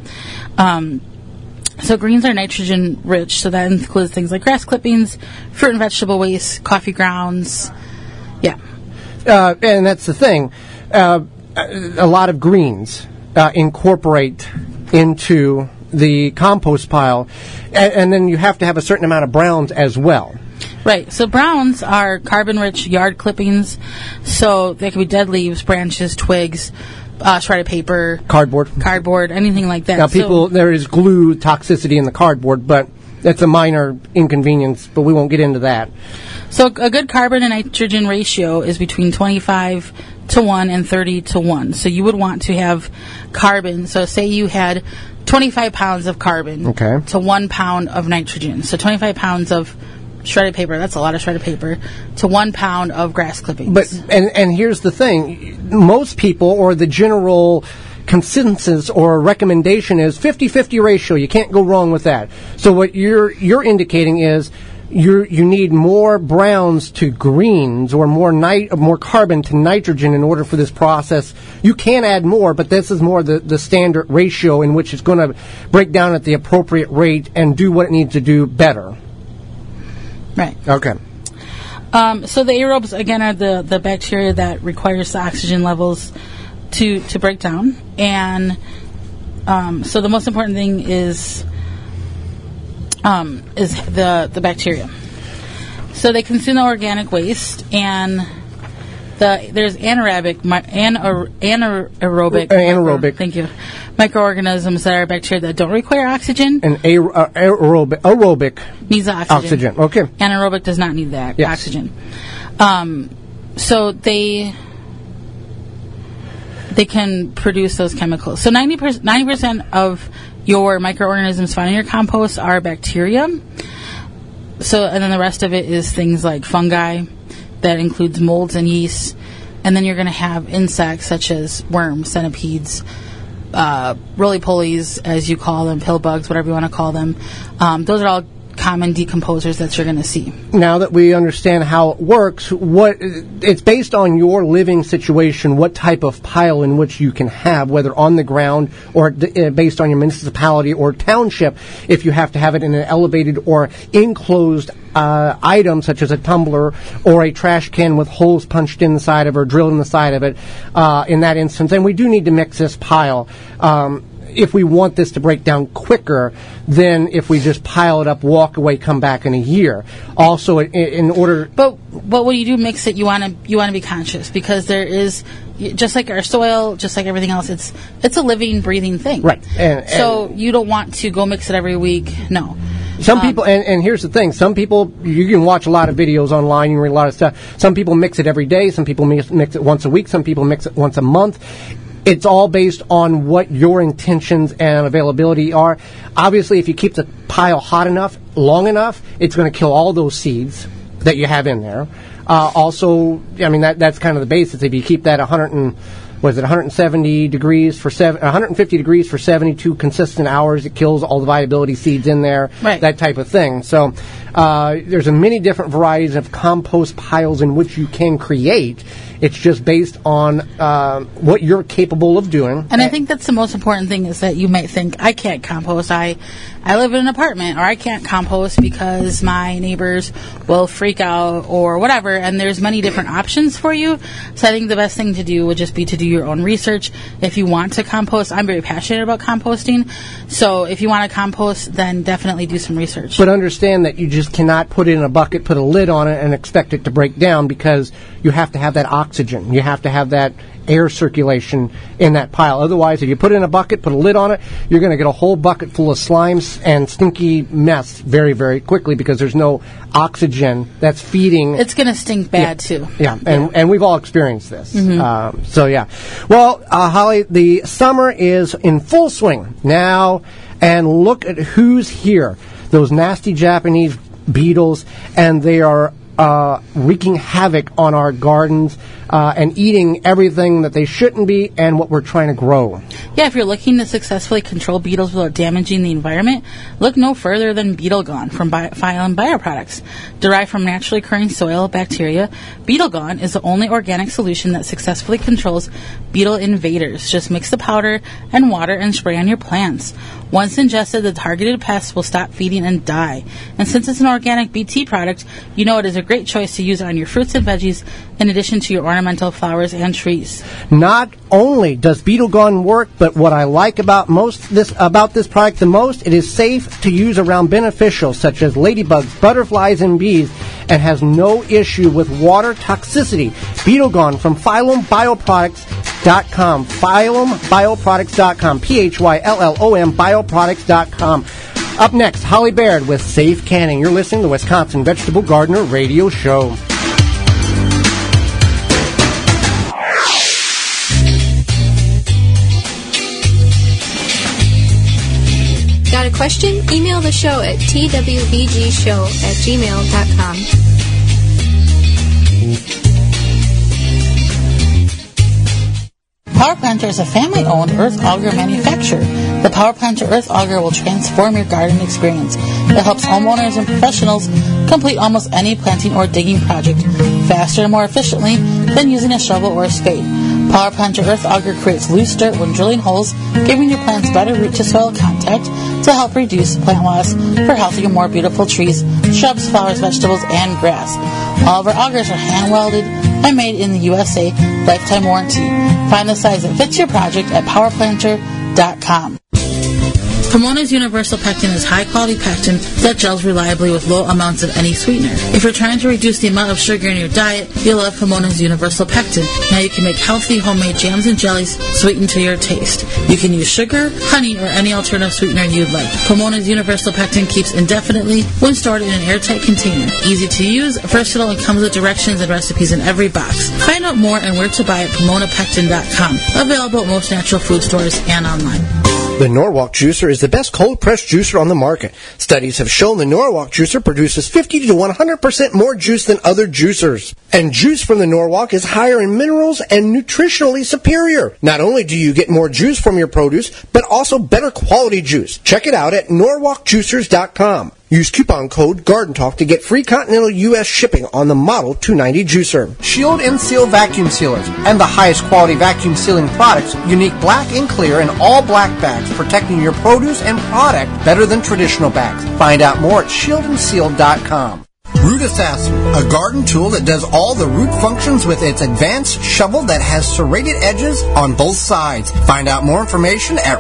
Speaker 3: So greens are nitrogen rich, so that includes things like grass clippings, fruit and vegetable waste, coffee grounds. Yeah.
Speaker 2: And that's the thing. A lot of greens incorporate into the compost pile, and then you have to have a certain amount of browns as well.
Speaker 3: Right. So browns are carbon-rich yard clippings. So they could be dead leaves, branches, twigs, shredded paper, cardboard, anything like that.
Speaker 2: Now, there is glue toxicity in the cardboard, but that's a minor inconvenience, but we won't get into that.
Speaker 3: So a good carbon and nitrogen ratio is between 25 to 1 and 30 to 1. So you would want to have carbon. So say you had 25 pounds of carbon to 1 pound of nitrogen. So 25 pounds of shredded paper, that's a lot of shredded paper, to 1 pound of grass clippings.
Speaker 2: But and here's the thing. Most people, or the general consensus or recommendation, is 50-50 ratio. You can't go wrong with that. So what you're indicating is you need more browns to greens, or more carbon to nitrogen in order for this process. You can add more, but this is more the standard ratio in which it's going to break down at the appropriate rate and do what it needs to do better.
Speaker 3: Right.
Speaker 2: Okay.
Speaker 3: So the aerobes, again, are the bacteria that requires the oxygen levels to break down. And so the most important thing is the bacteria. So they consume the organic waste, and there's anaerobic. Thank you. Microorganisms that are bacteria that don't require oxygen.
Speaker 2: And aerobic
Speaker 3: needs oxygen.
Speaker 2: Okay.
Speaker 3: Anaerobic does not need that oxygen. So they can produce those chemicals. So 90% of your microorganisms found in your compost are bacteria. So, and then the rest of it is things like fungi. That includes molds and yeast. And then you're going to have insects such as worms, centipedes, roly-polies, as you call them, pill bugs, whatever you want to call them. Those are all common decomposers that you're going to see.
Speaker 2: Now that we understand how it works, it's based on your living situation, what type of pile in which you can have, whether on the ground or based on your municipality or township, if you have to have it in an elevated or enclosed item such as a tumbler or a trash can with holes punched in the side of it or drilled in the side of it in that instance. And we do need to mix this pile if we want this to break down quicker than if we just pile it up, walk away, come back in a year. Also, in order...
Speaker 3: But when you do mix it, you want to be conscious, because there is, just like our soil, just like everything else, it's a living, breathing thing.
Speaker 2: Right.
Speaker 3: So you don't want to go mix it every week. No.
Speaker 2: Some people, and here's the thing, some people, you can watch a lot of videos online, you can read a lot of stuff. Some people mix it every day, some people mix it once a week, some people mix it once a month. It's all based on what your intentions and availability are. Obviously, if you keep the pile hot enough, long enough, it's going to kill all those seeds that you have in there. Also, I mean, that's kind of the basis. If you keep that 170 degrees for 150 degrees for 72 consistent hours, it kills all the viability seeds in there,
Speaker 3: right.
Speaker 2: That type of thing. So there's many different varieties of compost piles in which you can create. It's just based on what you're capable of doing.
Speaker 3: And I think that's the most important thing, is that you might think, I can't compost. I live in an apartment, or I can't compost because my neighbors will freak out or whatever. And there's many different options for you. So I think the best thing to do would just be to do your own research. If you want to compost, I'm very passionate about composting. So if you want to compost, then definitely do some research.
Speaker 2: But understand that you just cannot put it in a bucket, put a lid on it, and expect it to break down, because you have to have that oxygen. You have to have that
Speaker 1: air circulation in that pile. Otherwise, if you put it in a bucket, put a lid on it, you're going to get a whole bucket full of slimes and stinky mess very, very quickly because there's no oxygen that's feeding.
Speaker 3: It's going to stink bad, too.
Speaker 1: Yeah, and we've all experienced this. So, yeah. Well, Holly, the summer is in full swing now, and look at who's here. Those nasty Japanese beetles, and they are wreaking havoc on our gardens and eating everything that they shouldn't be and what we're trying to grow.
Speaker 3: Yeah, if you're looking to successfully control beetles without damaging the environment, look no further than Beetle Gone from Phylum Bioproducts. Derived from naturally occurring soil bacteria, Beetle Gone is the only organic solution that successfully controls beetle invaders. Just mix the powder and water and spray on your plants. Once ingested, the targeted pests will stop feeding and die. And since it's an organic BT product, you know it is a great choice to use on your fruits and veggies in addition to your ornamental flowers and trees.
Speaker 1: Not only does Beetle Gone work, but what I like about this product the most, it is safe to use around beneficials such as ladybugs, butterflies, and bees, and has no issue with water toxicity. Beetle Gone from Phylum Bioproducts.com. PhylumBioproducts.com. PhylLLOM Bioproducts.com. Up next, Holly Baird with Safe Canning. You're listening to the Wisconsin Vegetable Gardener Radio Show.
Speaker 4: Got a question? Email the show at twbgshow@gmail.com.
Speaker 3: Power Planter is a family-owned earth auger manufacturer. The Power Planter earth auger will transform your garden experience. It helps homeowners and professionals complete almost any planting or digging project faster and more efficiently than using a shovel or a spade. Power Planter earth auger creates loose dirt when drilling holes, giving your plants better root-to-soil contact to help reduce plant loss for healthier, more beautiful trees, shrubs, flowers, vegetables, and grass. All of our augers are hand-welded and made in the USA, lifetime warranty. Find the size that fits your project at powerplanter.com. Pomona's Universal Pectin is high-quality pectin that gels reliably with low amounts of any sweetener. If you're trying to reduce the amount of sugar in your diet, you'll love Pomona's Universal Pectin. Now you can make healthy homemade jams and jellies sweetened to your taste. You can use sugar, honey, or any alternative sweetener you'd like. Pomona's Universal Pectin keeps indefinitely when stored in an airtight container. Easy to use, versatile, and comes with directions and recipes in every box. Find out more and where to buy at PomonaPectin.com. Available at most natural food stores and online.
Speaker 2: The Norwalk Juicer is the best cold-pressed juicer on the market. Studies have shown the Norwalk Juicer produces 50 to 100% more juice than other juicers. And juice from the Norwalk is higher in minerals and nutritionally superior. Not only do you get more juice from your produce, but also better quality juice. Check it out at NorwalkJuicers.com. Use coupon code GardenTalk to get free continental U.S. shipping on the Model 290 juicer.
Speaker 1: Shield and Seal vacuum sealers and the highest quality vacuum sealing products, unique black and clear and all black bags, protecting your produce and product better than traditional bags. Find out more at shieldandseal.com. Root Assassin, a garden tool that does all the root functions with its advanced shovel that has serrated edges on both sides. Find out more information at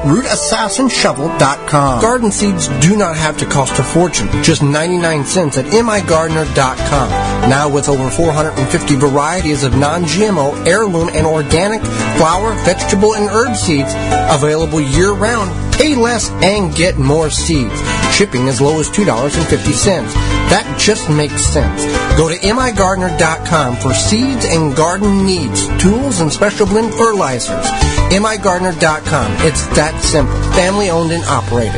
Speaker 1: rootassassinshovel.com. Garden seeds do not have to cost a fortune, just 99 cents at migardener.com. Now with over 450 varieties of non-GMO, heirloom, and organic flower, vegetable, and herb seeds available year-round. Pay less and get more seeds. Shipping as low as $2.50. That just makes sense. Go to migardener.com for seeds and garden needs, tools, and special blend fertilizers. migardener.com. It's that simple. Family owned and operated.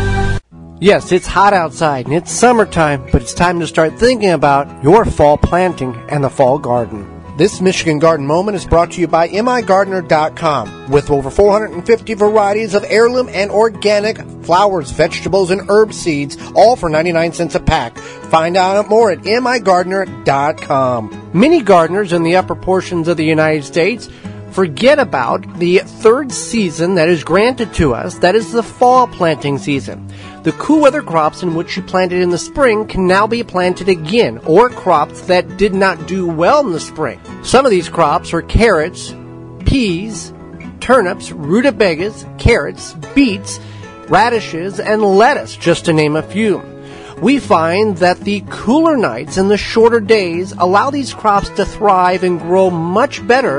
Speaker 1: Yes, it's hot outside and it's summertime, but it's time to start thinking about your fall planting and the fall garden. This Michigan Garden Moment is brought to you by migardener.com. With over 450 varieties of heirloom and organic flowers, vegetables, and herb seeds, all for 99 cents a pack. Find out more at migardener.com. Many gardeners in the upper portions of the United States forget about the third season that is granted to us, that is the fall planting season. The cool weather crops in which you planted in the spring can now be planted again, or crops that did not do well in the spring. Some of these crops are carrots, peas, turnips, rutabagas, carrots, beets, radishes, and lettuce, just to name a few. We find that the cooler nights and the shorter days allow these crops to thrive and grow much better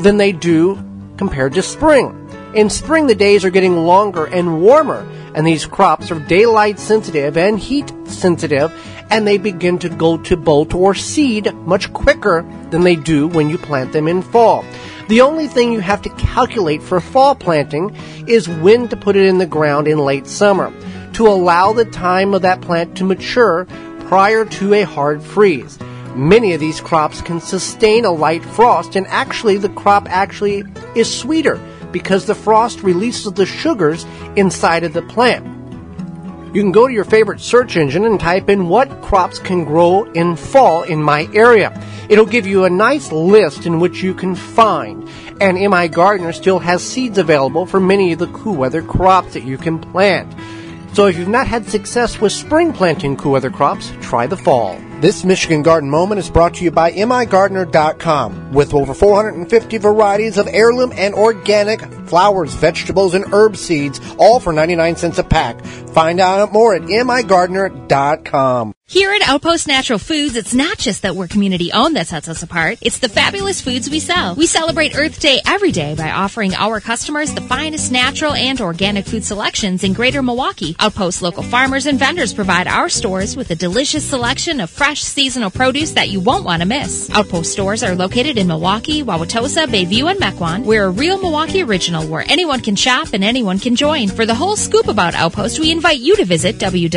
Speaker 2: than they do compared to spring. In spring, the days are getting longer and warmer, and these crops are daylight sensitive and heat sensitive, and they begin to go to bolt or seed much quicker than they do when you plant them in fall. The only thing you have to calculate for fall planting is when to put it in the ground in late summer to allow the time of that plant to mature prior to a hard freeze. Many of these crops can sustain a light frost, and actually the crop actually is sweeter because the frost releases the sugars inside of the plant. You can go to your favorite search engine and type in what crops can grow in fall in my area. It'll give you a nice list in which you can find. And MI Gardener still has seeds available for many of the cool weather crops that you can plant. So if you've not had success with spring planting cool weather crops, try the fall. This Michigan Garden Moment is brought to you by MIGardener.com. With over 450 varieties of heirloom and organic flowers, vegetables, and herb seeds, all for 99 cents a pack. Find out more at MIGardener.com.
Speaker 9: Here at Outpost Natural Foods, it's not just that we're community-owned that sets us apart. It's the fabulous foods we sell. We celebrate Earth Day every day by offering our customers the finest natural and organic food selections in Greater Milwaukee. Outpost local farmers and vendors provide our stores with a delicious selection of fresh seasonal produce that you won't want to miss. Outpost stores are located in Milwaukee, Wauwatosa, Bayview, and Mequon. We're a real Milwaukee original where anyone can shop and anyone can join. For the whole scoop about Outpost, we invite you to visit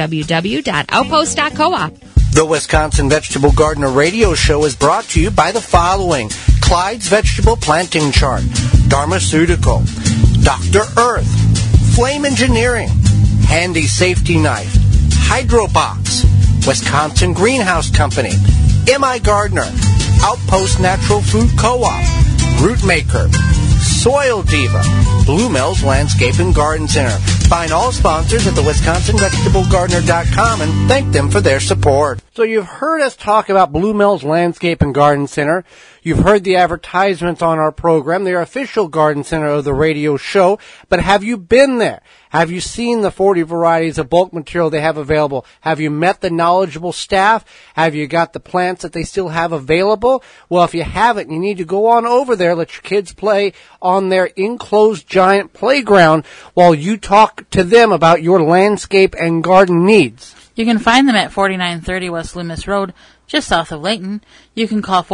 Speaker 9: www.outpost.coop.
Speaker 2: The Wisconsin Vegetable Gardener Radio Show is brought to you by the following: Clyde's Vegetable Planting Chart, Dharmaceutical, Dr. Earth, Flame Engineering, Handy Safety Knife, Hydrobox, Wisconsin Greenhouse Company, MI Gardener, Outpost Natural Food Co-op, Rootmaker, Soil Diva, Blue Mills Landscape and Garden Center. Find all sponsors at the WisconsinVegetableGardener.com and thank them for their support. So you've heard us talk about Blue Mills Landscape and Garden Center. You've heard the advertisements on our program. They're official garden center of the radio show. But have you been there? Have you seen the 40 varieties of bulk material they have available? Have you met the knowledgeable staff? Have you got the plants that they still have available? Well, if you haven't, you need to go on over there, let your kids play on their enclosed giant playground while you talk to them about your landscape and garden needs.
Speaker 3: You can find them at 4930 West Loomis Road, just south of Layton. You can call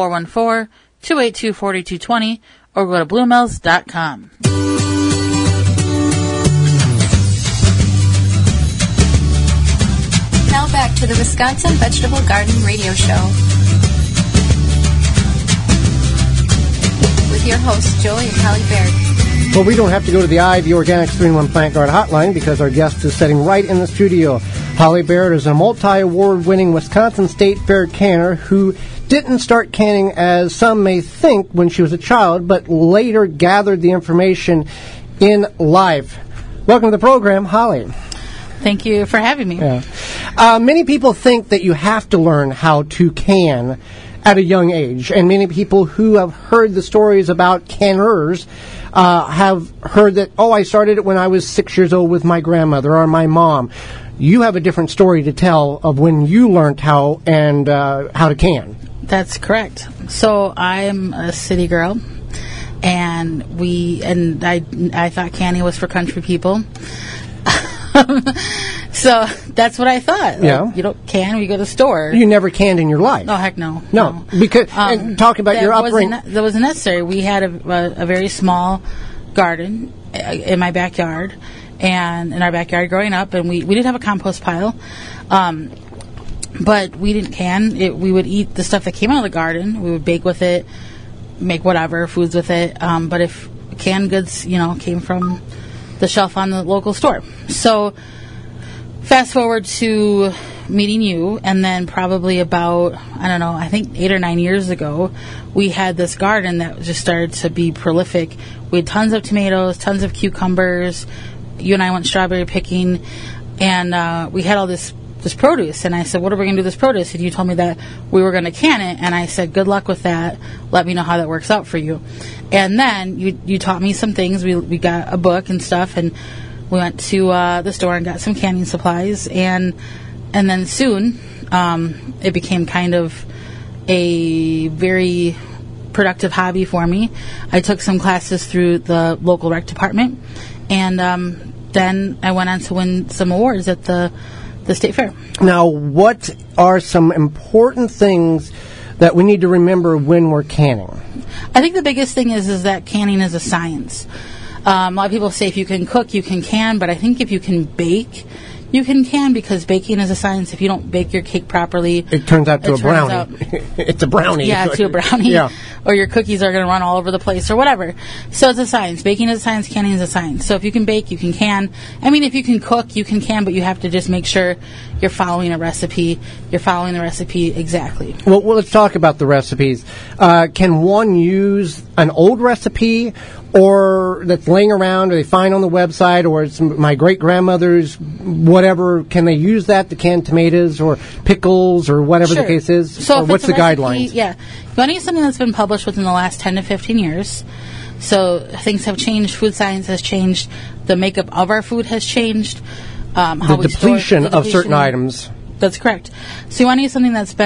Speaker 3: 414-282-4220 or go to bluemills.com.
Speaker 4: Now back to the Wisconsin Vegetable Garden Radio Show with your hosts, Joey and Holly Baird.
Speaker 1: Well, we don't have to go to the Ivy Organics 3-in-1 Plant Guard hotline because our guest is sitting right in the studio. Holly Baird is a multi-award-winning Wisconsin State Fair canner who didn't start canning as some may think when she was a child, but later gathered the information in life. Welcome to the program, Holly.
Speaker 3: Thank you for having me.
Speaker 1: Yeah. Many people think that you have to learn how to can at a young age, and many people who have heard the stories about canners have heard that, I started it when I was 6 years old with my grandmother or my mom. You have a different story to tell of when you learned how to can.
Speaker 3: That's correct. So I'm a city girl, and I thought canning was for country people. So that's what I thought.
Speaker 1: Yeah.
Speaker 3: You don't can, we go to the store.
Speaker 1: You never canned in your life.
Speaker 3: Oh, heck no.
Speaker 1: No. Because, and talk about your upbringing.
Speaker 3: That wasn't necessary. We had a very small garden in my backyard, and in our backyard growing up, and we did have a compost pile, but we didn't can. We would eat the stuff that came out of the garden. We would bake with it, make whatever foods with it, but if canned goods, came from the shelf on the local store. So fast forward to meeting you, and then probably about, I think 8 or 9 years ago, we had this garden that just started to be prolific. We had tons of tomatoes, tons of cucumbers. You and I went strawberry picking, and we had all this produce. And I said, what are we going to do with this produce? And you told me that we were going to can it, and I said, good luck with that. Let me know how that works out for you. And then you taught me some things. We got a book and stuff, and we went to the store and got some canning supplies, and then soon it became kind of a very productive hobby for me. I took some classes through the local rec department, and then I went on to win some awards at the state fair.
Speaker 1: Now, what are some important things that we need to remember when we're canning?
Speaker 3: I think the biggest thing is that canning is a science. A lot of people say if you can cook, you can can, but I think if you can bake, you can, because baking is a science. If you don't bake your cake properly,
Speaker 1: it turns out to a brownie. It's a brownie.
Speaker 3: Yeah, to a brownie.
Speaker 1: Yeah.
Speaker 3: Or your cookies are going to run all over the place or whatever. So it's a science. Baking is a science. Canning is a science. So if you can bake, you can can. I mean, if you can cook, you can, but you have to just make sure you're following a recipe. You're following the recipe exactly.
Speaker 1: Well, let's talk about the recipes. Can one use an old recipe or that's laying around, or they find on the website, or it's my great-grandmother's, whatever? Can they use that to can tomatoes or pickles or whatever the case is?
Speaker 3: So
Speaker 1: or what's the guidelines?
Speaker 3: Yeah. You want to use something that's been published within the last 10 to 15 years. So things have changed. Food science has changed. The makeup of our food has changed.
Speaker 1: The depletion of certain items.
Speaker 3: That's correct. So you want to use something that's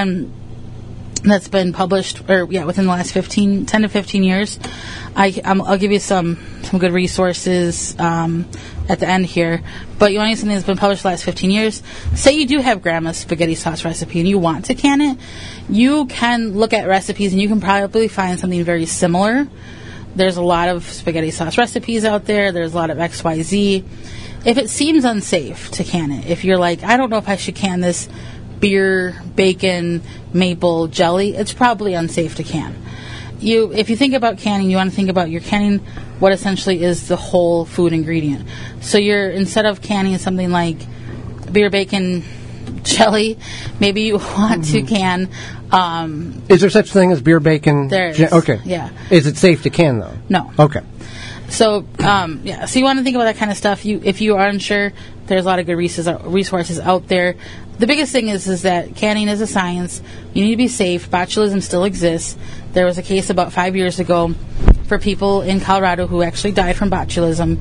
Speaker 3: been published, or within the last 10 to 15 years. I'll give you some good resources at the end here, but you want to use something that's been published the last 15 years. Say you do have Grandma's spaghetti sauce recipe and you want to can it, you can look at recipes and you can probably find something very similar. There's a lot of spaghetti sauce recipes out there. There's a lot of XYZ. If it seems unsafe to can it, if you're like, I don't know if I should can this beer, bacon, maple jelly, it's probably unsafe to can. If you think about canning, you want to think about you're canning what essentially is the whole food ingredient. So instead of canning something like beer, bacon, jelly, maybe you want to can.
Speaker 1: Is there such thing as beer, bacon?
Speaker 3: There is.
Speaker 1: Okay.
Speaker 3: Yeah.
Speaker 1: Is it safe to can though?
Speaker 3: No.
Speaker 1: Okay.
Speaker 3: So, so you want to think about that kind of stuff. If you are unsure, there's a lot of good resources out there. The biggest thing is that canning is a science. You need to be safe. Botulism still exists. There was a case about 5 years ago for people in Colorado who actually died from botulism.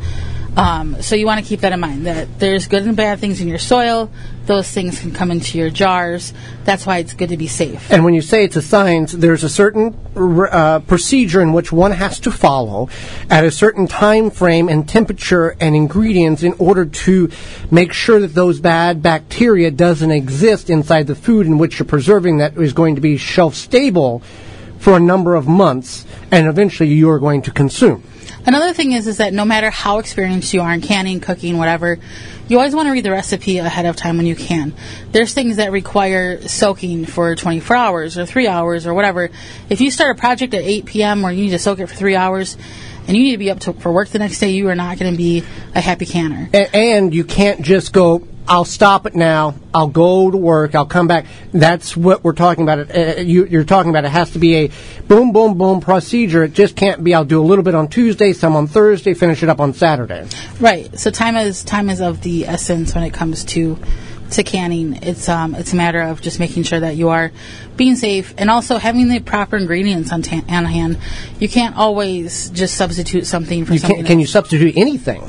Speaker 3: So you want to keep that in mind, that there's good and bad things in your soil. Those things can come into your jars. That's why it's good to be safe.
Speaker 1: And when you say it's a science, there's a certain procedure in which one has to follow at a certain time frame and temperature and ingredients in order to make sure that those bad bacteria doesn't exist inside the food in which you're preserving that is going to be shelf stable for a number of months, and eventually you are going to consume.
Speaker 3: Another thing is that no matter how experienced you are in canning, cooking, whatever, you always want to read the recipe ahead of time when you can. There's things that require soaking for 24 hours or 3 hours or whatever. If you start a project at 8 p.m. where you need to soak it for 3 hours and you need to be up for work the next day, you are not going to be a happy canner.
Speaker 1: And you can't just go, I'll stop it now, I'll go to work, I'll come back. That's what we're talking about. You're talking about it has to be a boom, boom, boom procedure. It just can't be, I'll do a little bit on Tuesday, some on Thursday, finish it up on Saturday.
Speaker 3: Right. So time is of the essence when it comes to canning. It's a matter of just making sure that you are being safe and also having the proper ingredients on hand. You can't always just substitute something for something.
Speaker 1: Can you substitute anything?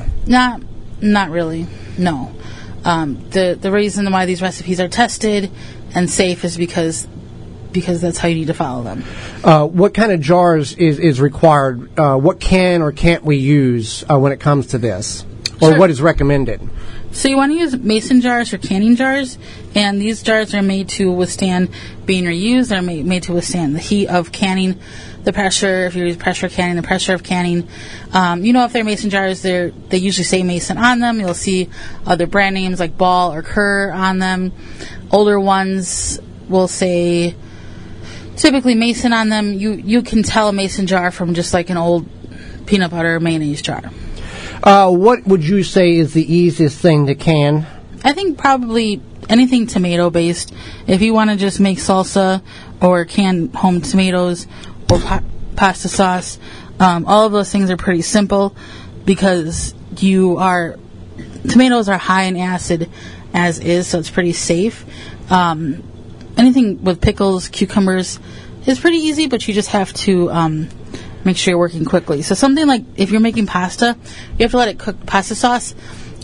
Speaker 3: Not really. No. The reason why these recipes are tested and safe is because that's how you need to follow them.
Speaker 1: What kind of jars is required? What can or can't we use when it comes to this? Or
Speaker 3: Sure.
Speaker 1: What is recommended?
Speaker 3: So you want to use mason jars or canning jars, and these jars are made to withstand being reused. They're made to withstand the heat of canning, the pressure, if you use pressure canning, the pressure of canning. If they're mason jars, they usually say Mason on them. You'll see other brand names like Ball or Kerr on them. Older ones will say typically Mason on them. You can tell a mason jar from just like an old peanut butter or mayonnaise jar.
Speaker 1: What would you say is the easiest thing to can?
Speaker 3: I think probably anything tomato-based. If you want to just make salsa or can home tomatoes or pasta sauce, all of those things are pretty simple because tomatoes are high in acid as is, so it's pretty safe. Anything with pickles, cucumbers is pretty easy, but you just have to make sure you're working quickly. So something like if you're making pasta, you have to let it cook. Pasta sauce,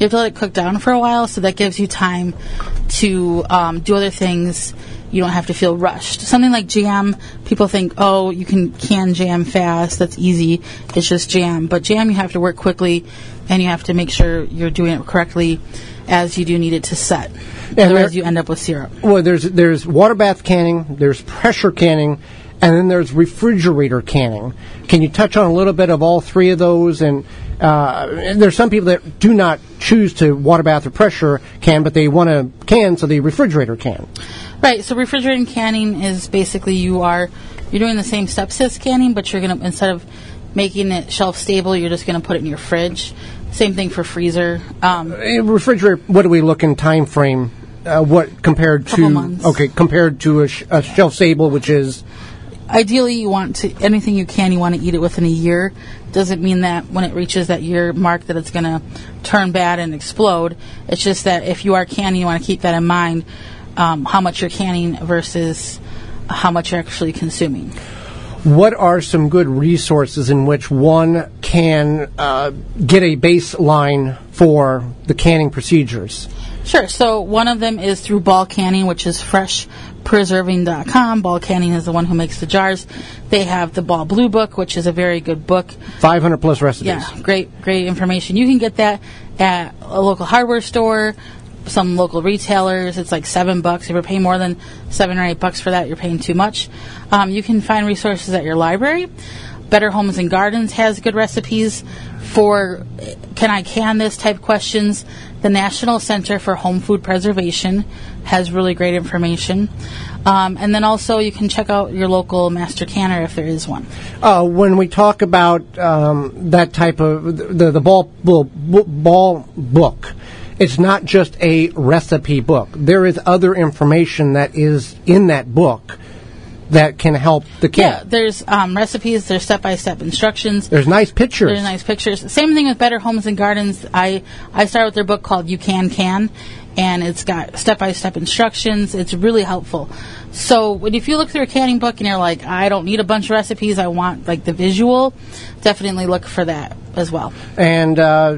Speaker 3: you have to let it cook down for a while, so that gives you time to do other things. You don't have to feel rushed. Something like jam, people think, oh, you can can jam fast. That's easy. It's just jam. But jam, you have to work quickly, and you have to make sure you're doing it correctly as you do need it to set. Otherwise, you end up with syrup.
Speaker 1: Well, there's water bath canning, there's pressure canning, and then there's refrigerator canning. Can you touch on a little bit of all three of those? And there's some people that do not choose to water bath or pressure can, but they want to can, so they refrigerator can.
Speaker 3: Right, so refrigerating canning is basically you're doing the same steps as canning, but you're going to, instead of making it shelf stable, you're just going to put it in your fridge. Same thing for freezer.
Speaker 1: Refrigerator, what do we look in time frame? What compared to?
Speaker 3: Couple months.
Speaker 1: Okay, compared to a shelf stable, which is
Speaker 3: ideally you want to anything you want to eat it within a year. Doesn't mean that when it reaches that year mark that it's going to turn bad and explode. It's just that if you are canning, you want to keep that in mind. How much you're canning versus how much you're actually consuming.
Speaker 1: What are some good resources in which one can get a baseline for the canning procedures?
Speaker 3: Sure. So one of them is through Ball Canning, which is freshpreserving.com. Ball Canning is the one who makes the jars. They have the Ball Blue Book, which is a very good book.
Speaker 1: 500 plus recipes.
Speaker 3: Yeah, great information. You can get that at a local hardware store, some local retailers. It's like $7. If you're paying more than $7 or $8 for that, you're paying too much. You can find resources at your library. Better Homes and Gardens has good recipes for can I can this type questions. The National Center for Home Food Preservation has really great information. And then also you can check out your local master canner if there is one.
Speaker 1: When we talk about that type of the ball book, it's not just a recipe book. There is other information that is in that book that can help the kid.
Speaker 3: Yeah, there's recipes, there's step-by-step instructions.
Speaker 1: There's nice pictures.
Speaker 3: Same thing with Better Homes and Gardens. I started with their book called You Can, and it's got step-by-step instructions. It's really helpful. So if you look through a canning book and you're like, I don't need a bunch of recipes, I want like the visual, definitely look for that as well.
Speaker 1: And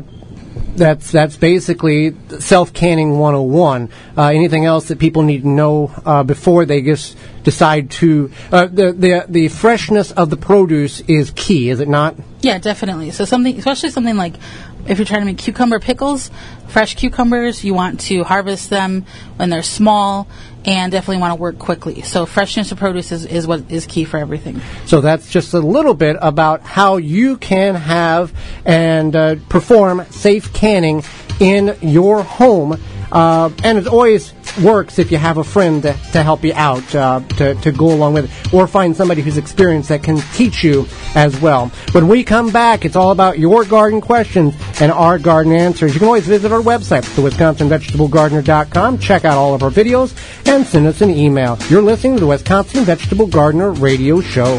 Speaker 1: that's basically self-canning 101. Anything else that people need to know before they just decide to... the freshness of the produce is key, is it not?
Speaker 3: Yeah, definitely. So especially something like if you're trying to make cucumber pickles, fresh cucumbers, you want to harvest them when they're small and definitely want to work quickly. So freshness of produce is what is key for everything.
Speaker 1: So that's just a little bit about how you can have and perform safe canning in your home. And it always works if you have a friend to help you out, to go along with it, or find somebody who's experienced that can teach you as well. When we come back, it's all about your garden questions and our garden answers. You can always visit our website, thewisconsinvegetablegardener.com, check out all of our videos, and send us an email. You're listening to the Wisconsin Vegetable Gardener Radio Show.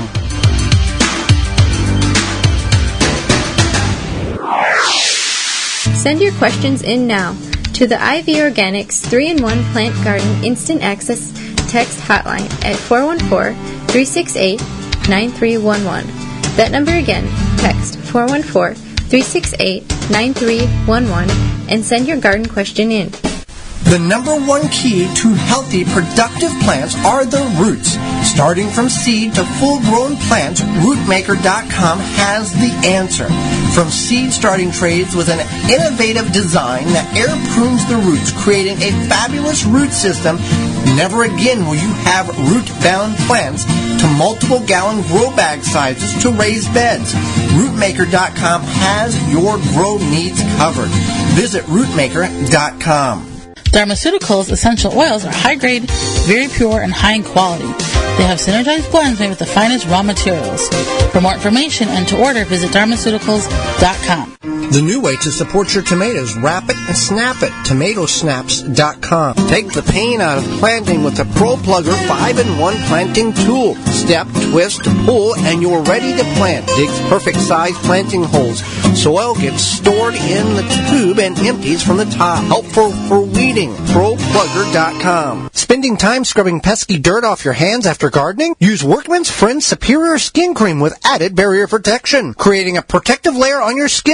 Speaker 4: Send your questions in now to the IV Organics 3-in-1 Plant Garden Instant Access text hotline at 414-368-9311. That number again, text 414-368-9311 and send your garden question in.
Speaker 2: The number one key to healthy, productive plants are the roots. Starting from seed to full-grown plants, Rootmaker.com has the answer. From seed starting trays with an innovative design that air prunes the roots, creating a fabulous root system, never again will you have root-bound plants, to multiple gallon grow bag sizes to raised beds. Rootmaker.com has your grow needs covered. Visit Rootmaker.com.
Speaker 3: Dharmaceuticals essential oils are high-grade, very pure, and high in quality. They have synergized blends made with the finest raw materials. For more information and to order, visit Dharmaceuticals.com.
Speaker 2: The new way to support your tomatoes, wrap it and snap it. Tomatosnaps.com. Take the pain out of planting with the Pro Plugger 5-in-1 planting tool. Step, twist, pull, and you're ready to plant. Digs perfect size planting holes. Soil gets stored in the tube and empties from the top. Helpful for weeding. ProPlugger.com. Spending time scrubbing pesky dirt off your hands after gardening? Use Workman's Friend Superior Skin Cream with added barrier protection, creating a protective layer on your skin surface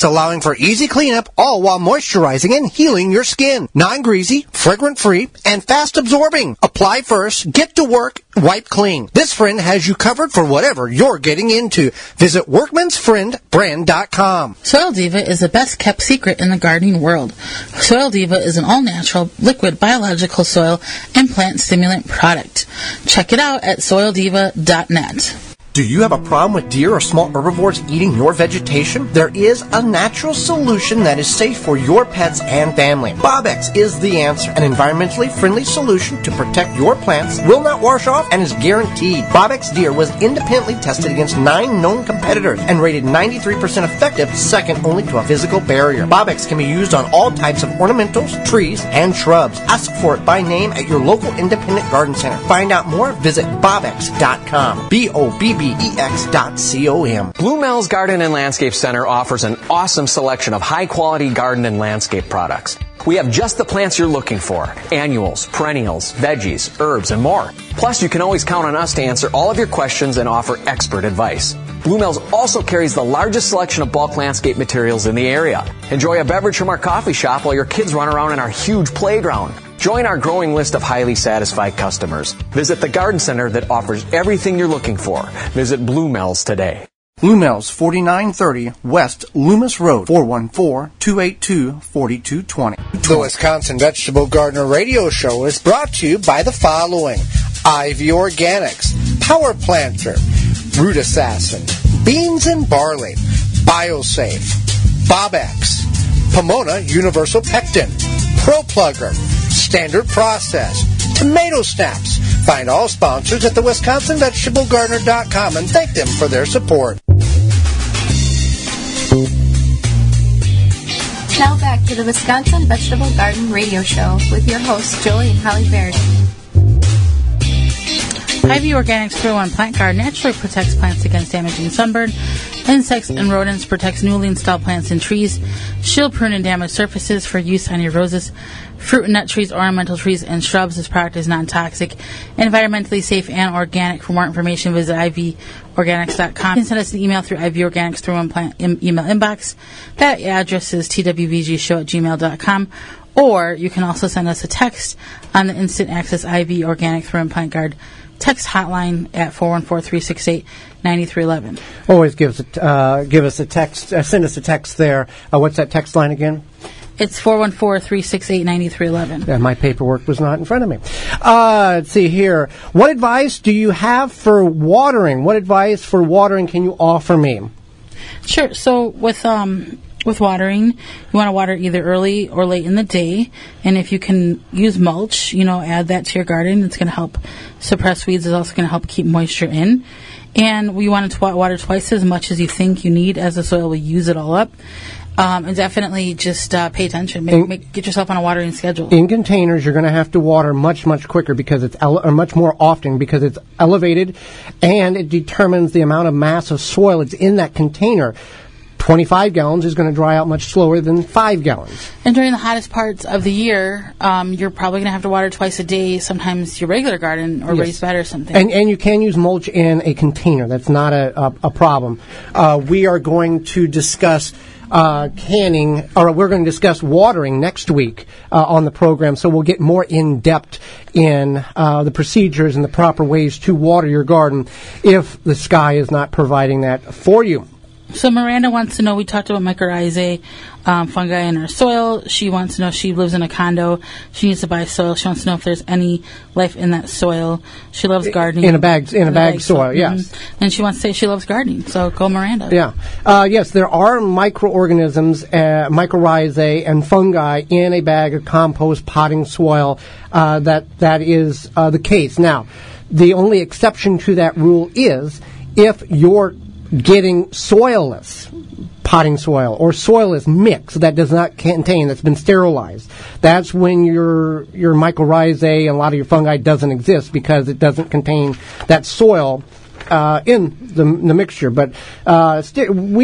Speaker 2: allowing for easy cleanup, all while moisturizing and healing your skin. Non-greasy, fragrant-free, and fast-absorbing. Apply first, get to work, wipe clean. This friend has you covered for whatever you're getting into. Visit workmansfriendbrand.com.
Speaker 3: Soil Diva is the best kept secret in the gardening world. Soil Diva is an all-natural, liquid, biological soil and plant stimulant product. Check it out at soildiva.net.
Speaker 2: Do you have a problem with deer or small herbivores eating your vegetation? There is a natural solution that is safe for your pets and family. Bobex is the answer. An environmentally friendly solution to protect your plants, will not wash off, and is guaranteed. Bobex Deer was independently tested against 9 known competitors and rated 93% effective, second only to a physical barrier. Bobex can be used on all types of ornamentals, trees, and shrubs. Ask for it by name at your local independent garden center. Find out more, visit bobex.com. BOBBEX.com.
Speaker 7: Blue Mel's Garden and Landscape Center offers an awesome selection of high-quality garden and landscape products. We have just the plants you're looking for: annuals, perennials, veggies, herbs, and more. Plus, you can always count on us to answer all of your questions and offer expert advice. Blue Mel's also carries the largest selection of bulk landscape materials in the area. Enjoy a beverage from our coffee shop while your kids run around in our huge playground. Join our growing list of highly satisfied customers. Visit the garden center that offers everything you're looking for. Visit Blue Mel's today.
Speaker 2: Blue Mel's, 4930 West Loomis Road, 414-282-4220. The Wisconsin Vegetable Gardener Radio Show is brought to you by the following: Ivy Organics, Power Planter, Root Assassin, Beans and Barley, BioSafe, Bobex, Pomona Universal Pectin, Pro Plugger, Standard Process, Tomato Snaps. Find all sponsors at the WisconsinVegetableGardener.com and thank them for their support.
Speaker 4: Now back to the Wisconsin Vegetable Garden Radio Show with your hosts, Julie and Holly Baird.
Speaker 3: Ivy Organics 3-1 Plant Guard naturally protects plants against damaging sunburn, insects, and rodents, protects newly installed plants and trees, shield, prune, and damage surfaces for use on your roses, fruit and nut trees, ornamental trees, and shrubs. This product is non-toxic, environmentally safe, and organic. For more information, visit ivorganics.com. You can send us an email through Ivy Organics 3-1 Plant email inbox. That address is twvgshow@gmail.com. Or you can also send us a text on the Instant Access Ivy Organic 3-1 Plant Guard text hotline at 414-368-9311.
Speaker 1: Always give us a text. Send us a text there. What's that text line again?
Speaker 3: It's 414-368-9311.
Speaker 1: Yeah, my paperwork was not in front of me. Let's see here. What advice do you have for watering? What advice for watering can you offer me?
Speaker 3: Sure. So with watering, you want to water either early or late in the day. And if you can use mulch, add that to your garden. It's going to help suppress weeds. It's also going to help keep moisture in. And we want to water twice as much as you think you need, as the soil will use it all up. And definitely just pay attention. Get yourself on a watering schedule. In
Speaker 1: containers, you're going to have to water much, much quicker because it's much more often because it's elevated, and it determines the amount of mass of soil that's in that container. 25 gallons is going to dry out much slower than 5 gallons.
Speaker 3: And during the hottest parts of the year, you're probably going to have to water twice a day, sometimes your regular garden or raised bed or something.
Speaker 1: And you can use mulch in a container. That's not a problem. We are going to discuss canning, or we're going to discuss watering next week on the program, so we'll get more in-depth in the procedures and the proper ways to water your garden if the sky is not providing that for you.
Speaker 3: So Miranda wants to know, we talked about mycorrhizae, fungi in her soil. She wants to know, she lives in a condo. She needs to buy soil. She wants to know if there's any life in that soil. She loves gardening.
Speaker 1: In a bag soil, yes.
Speaker 3: Mm-hmm. And she wants to say she loves gardening. So go Miranda.
Speaker 1: Yeah. Yes, there are microorganisms, mycorrhizae, and fungi in a bag of compost potting soil. That is the case. Now, the only exception to that rule is if you're getting soilless potting soil or soilless mix that does not contain, that's been sterilized. That's when your mycorrhizae and a lot of your fungi doesn't exist because it doesn't contain that soil in the mixture. But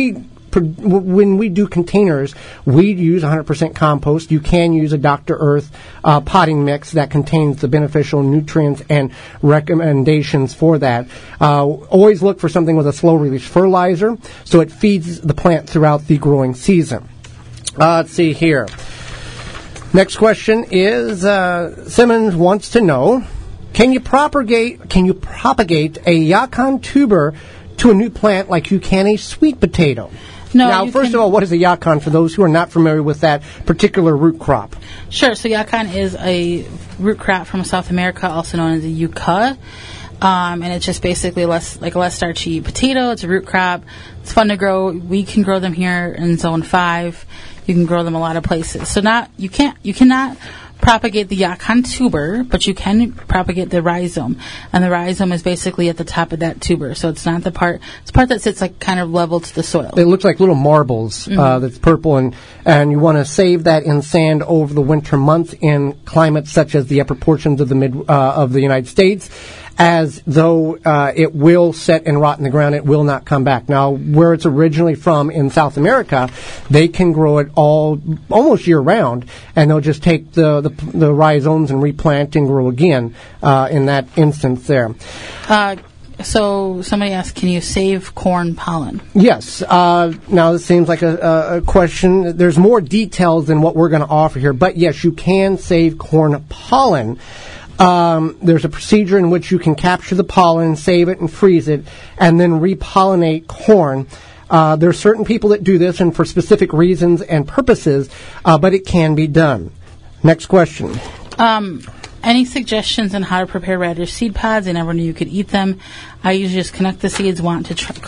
Speaker 1: when we do containers, we use 100% compost. You can use a Dr. Earth potting mix that contains the beneficial nutrients and recommendations for that. Always look for something with a slow-release fertilizer so it feeds the plant throughout the growing season. Let's see here. Next question is Simmons wants to know, can you propagate a Yacon tuber to a new plant like you can a sweet potato?
Speaker 3: No.
Speaker 1: Now, first of all, what is a Yacon for those who are not familiar with that particular root crop?
Speaker 3: Sure. So Yacon is a root crop from South America, also known as a yucca. And it's just basically less starchy potato. It's a root crop. It's fun to grow. We can grow them here in Zone 5. You can grow them a lot of places. So you cannot propagate the Yacon tuber, but you can propagate the rhizome. And the rhizome is basically at the top of that tuber. So it's not the part that sits like kind of level to the soil.
Speaker 1: It looks like little marbles that's purple, and you want to save that in sand over the winter months in climates such as the upper portions of the United States, as though it will set and rot in the ground. It will not come back. Now, where it's originally from in South America, they can grow it almost year-round, and they'll just take the rhizomes and replant and grow again in that instance there.
Speaker 3: So somebody asked, can you save corn pollen?
Speaker 1: Yes. Now, this seems like a question. There's more details than what we're going to offer here, but yes, you can save corn pollen. There's a procedure in which you can capture the pollen, save it, and freeze it, and then repollinate corn. There are certain people that do this, and for specific reasons and purposes, but it can be done. Next question.
Speaker 3: Any suggestions on how to prepare radish seed pods? I never knew you could eat them. I usually just collect the seeds, want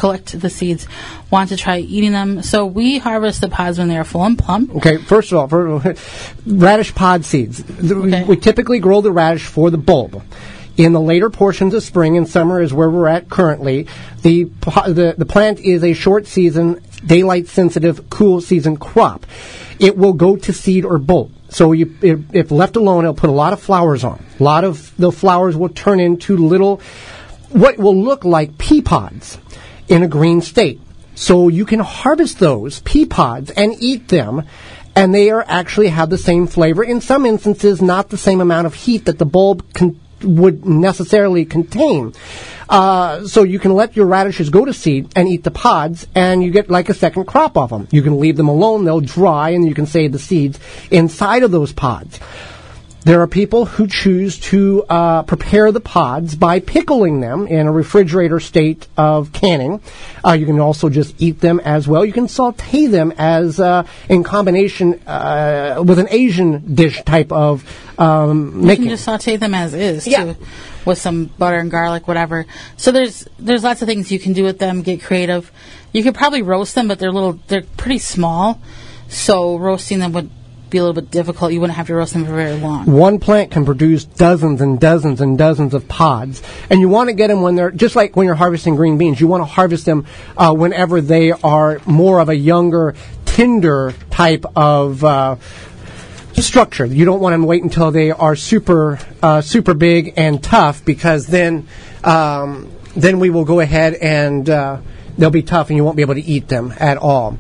Speaker 3: to try eating them. So we harvest the pods when they are full and plump.
Speaker 1: Okay, first of all, radish pod seeds.
Speaker 3: Okay.
Speaker 1: We typically grow the radish for the bulb. In the later portions of spring and summer is where we're at currently. The plant is a short season, daylight sensitive, cool season crop. It will go to seed or bulb. So if left alone, it'll put a lot of flowers on. A lot of the flowers will turn into little, what will look like pea pods in a green state. So you can harvest those pea pods and eat them, and they actually have the same flavor. In some instances, not the same amount of heat that the bulb would necessarily contain. So you can let your radishes go to seed and eat the pods, and you get like a second crop off them. You can leave them alone, they'll dry, and you can save the seeds inside of those pods. There are people who choose to prepare the pods by pickling them in a refrigerator state of canning. You can also just eat them as well. You can saute them as in combination with an Asian dish type of making.
Speaker 3: You can just saute them as is, too, with some butter and garlic, whatever. So there's lots of things you can do with them. Get creative. You could probably roast them, but they're pretty small, so roasting them would be a little bit difficult. You wouldn't have to roast them for very long.
Speaker 1: One plant can produce dozens and dozens and dozens of pods, and you want to get them when they're just like when you're harvesting green beans. You want to harvest them whenever they are more of a younger, tender type of structure. You don't want them to wait until they are super big and tough, because then we will go ahead and they'll be tough, and you won't be able to eat them at all.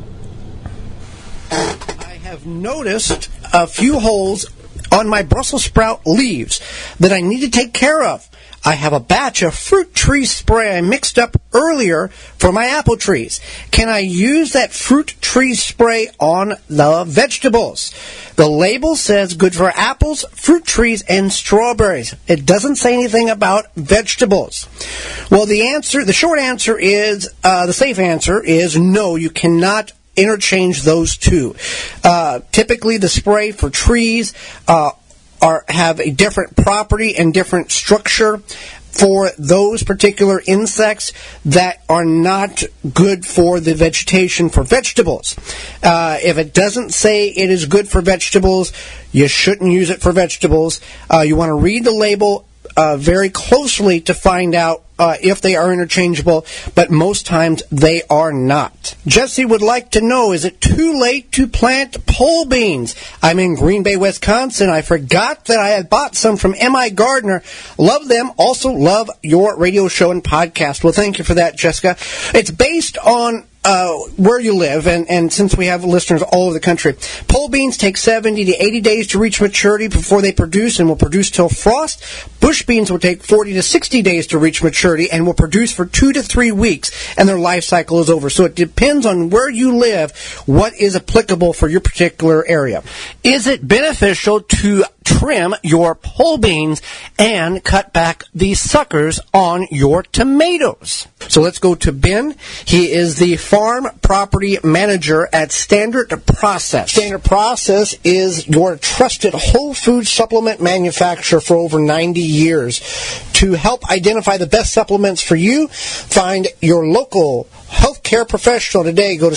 Speaker 2: I've noticed a few holes on my Brussels sprout leaves that I need to take care of. I have a batch of fruit tree spray I mixed up earlier for my apple trees. Can I use that fruit tree spray on the vegetables? The label says good for apples, fruit trees, and strawberries. It doesn't say anything about vegetables. Well, the short answer is, the safe answer is no, you cannot interchange those two. Typically, the spray for trees have a different property and different structure for those particular insects that are not good for the vegetation for vegetables. If it doesn't say it is good for vegetables, you shouldn't use it for vegetables. You want to read the label very closely to find out if they are interchangeable, but most times they are not. Jesse would like to know, is it too late to plant pole beans? I'm in Green Bay, Wisconsin. I forgot that I had bought some from M.I. Gardner. Love them. Also love your radio show and podcast. Well, thank you for that, Jessica. It's based on where you live, and since we have listeners all over the country, pole beans take 70 to 80 days to reach maturity before they produce and will produce till frost. Bush beans will take 40 to 60 days to reach maturity and will produce for 2 to 3 weeks, and their life cycle is over. So it depends on where you live, what is applicable for your particular area. Is it beneficial to trim your pole beans and cut back the suckers on your tomatoes? So let's go to Ben. He is the farm property manager at Standard Process. Standard Process is your trusted whole food supplement manufacturer for over 90 years. To help identify the best supplements for you, find your local healthcare professional today. Go to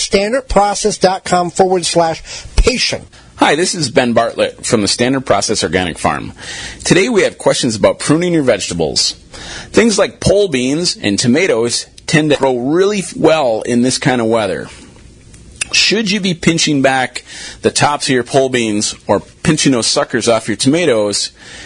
Speaker 2: standardprocess.com/patient.
Speaker 10: Hi, this is Ben Bartlett from the Standard Process Organic Farm. Today we have questions about pruning your vegetables. Things like pole beans and tomatoes tend to grow really well in this kind of weather. Should you be pinching back the tops of your pole beans or pinching those suckers off your tomatoes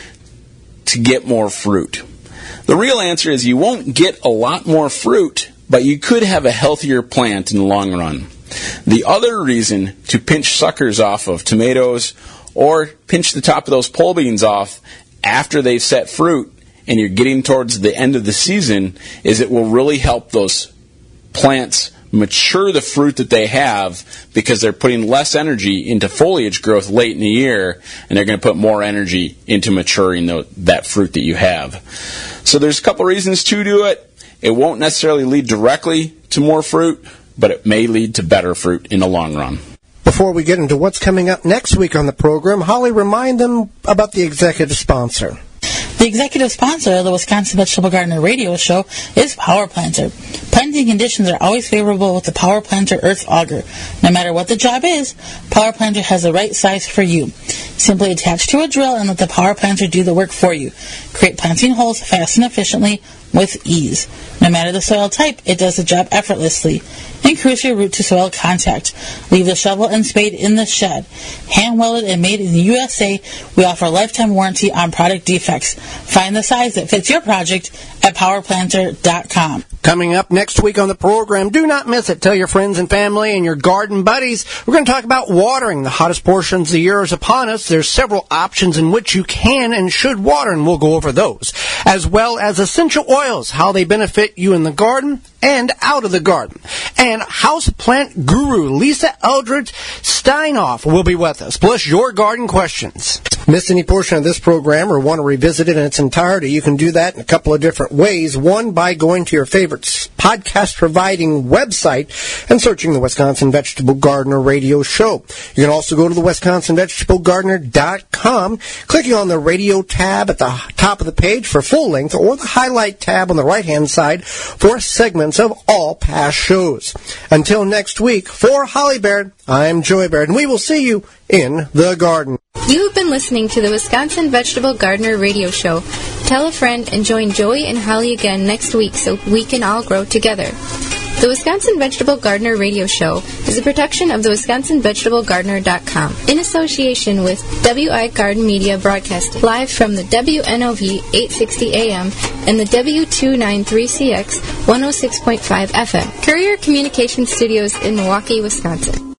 Speaker 10: to get more fruit? The real answer is you won't get a lot more fruit, but you could have a healthier plant in the long run. The other reason to pinch suckers off of tomatoes or pinch the top of those pole beans off after they've set fruit and you're getting towards the end of the season is it will really help those plants mature the fruit that they have because they're putting less energy into foliage growth late in the year, and they're going to put more energy into maturing that fruit that you have. So there's a couple reasons to do it. It won't necessarily lead directly to more fruit, but it may lead to better fruit in the long run.
Speaker 2: Before we get into what's coming up next week on the program, Holly, remind them about the executive sponsor.
Speaker 3: The executive sponsor of the Wisconsin Vegetable Gardener radio show is Power Planter. Planting conditions are always favorable with the Power Planter Earth Auger. No matter what the job is, Power Planter has the right size for you. Simply attach to a drill and let the Power Planter do the work for you. Create planting holes fast and efficiently with ease. No matter the soil type, it does the job effortlessly. Increase your root to soil contact. Leave the shovel and spade in the shed. Hand welded and made in the USA, we offer a lifetime warranty on product defects. Find the size that fits your project at powerplanter.com.
Speaker 2: Coming up next week on the program, do not miss it. Tell your friends and family and your garden buddies. We're going to talk about watering. The hottest portions of the year is upon us. There's several options in which you can and should water, and we'll go over those. As well as essential oils, how they benefit you in the garden and out of the garden. And houseplant guru Lisa Eldridge Steinhoff will be with us, plus your garden questions. Miss any portion of this program or want to revisit it in its entirety, you can do that in a couple of different ways. One, by going to your favorite podcast-providing website and searching the Wisconsin Vegetable Gardener radio show. You can also go to the WisconsinVegetableGardener.com, clicking on the radio tab at the top of the page for full length, or the highlight tab on the right-hand side for segments of all past shows. Until next week, for Holly Baird, I'm Joey Baird, and we will see you in the garden.
Speaker 4: You have been listening to the Wisconsin Vegetable Gardener radio show. Tell a friend and join Joey and Holly again next week so we can all grow together. The Wisconsin Vegetable Gardener radio show is a production of the WisconsinVegetableGardener.com in association with WI Garden Media Broadcasting, live from the WNOV 860 AM and the W293CX 106.5 FM, Courier Communication Studios in Milwaukee, Wisconsin.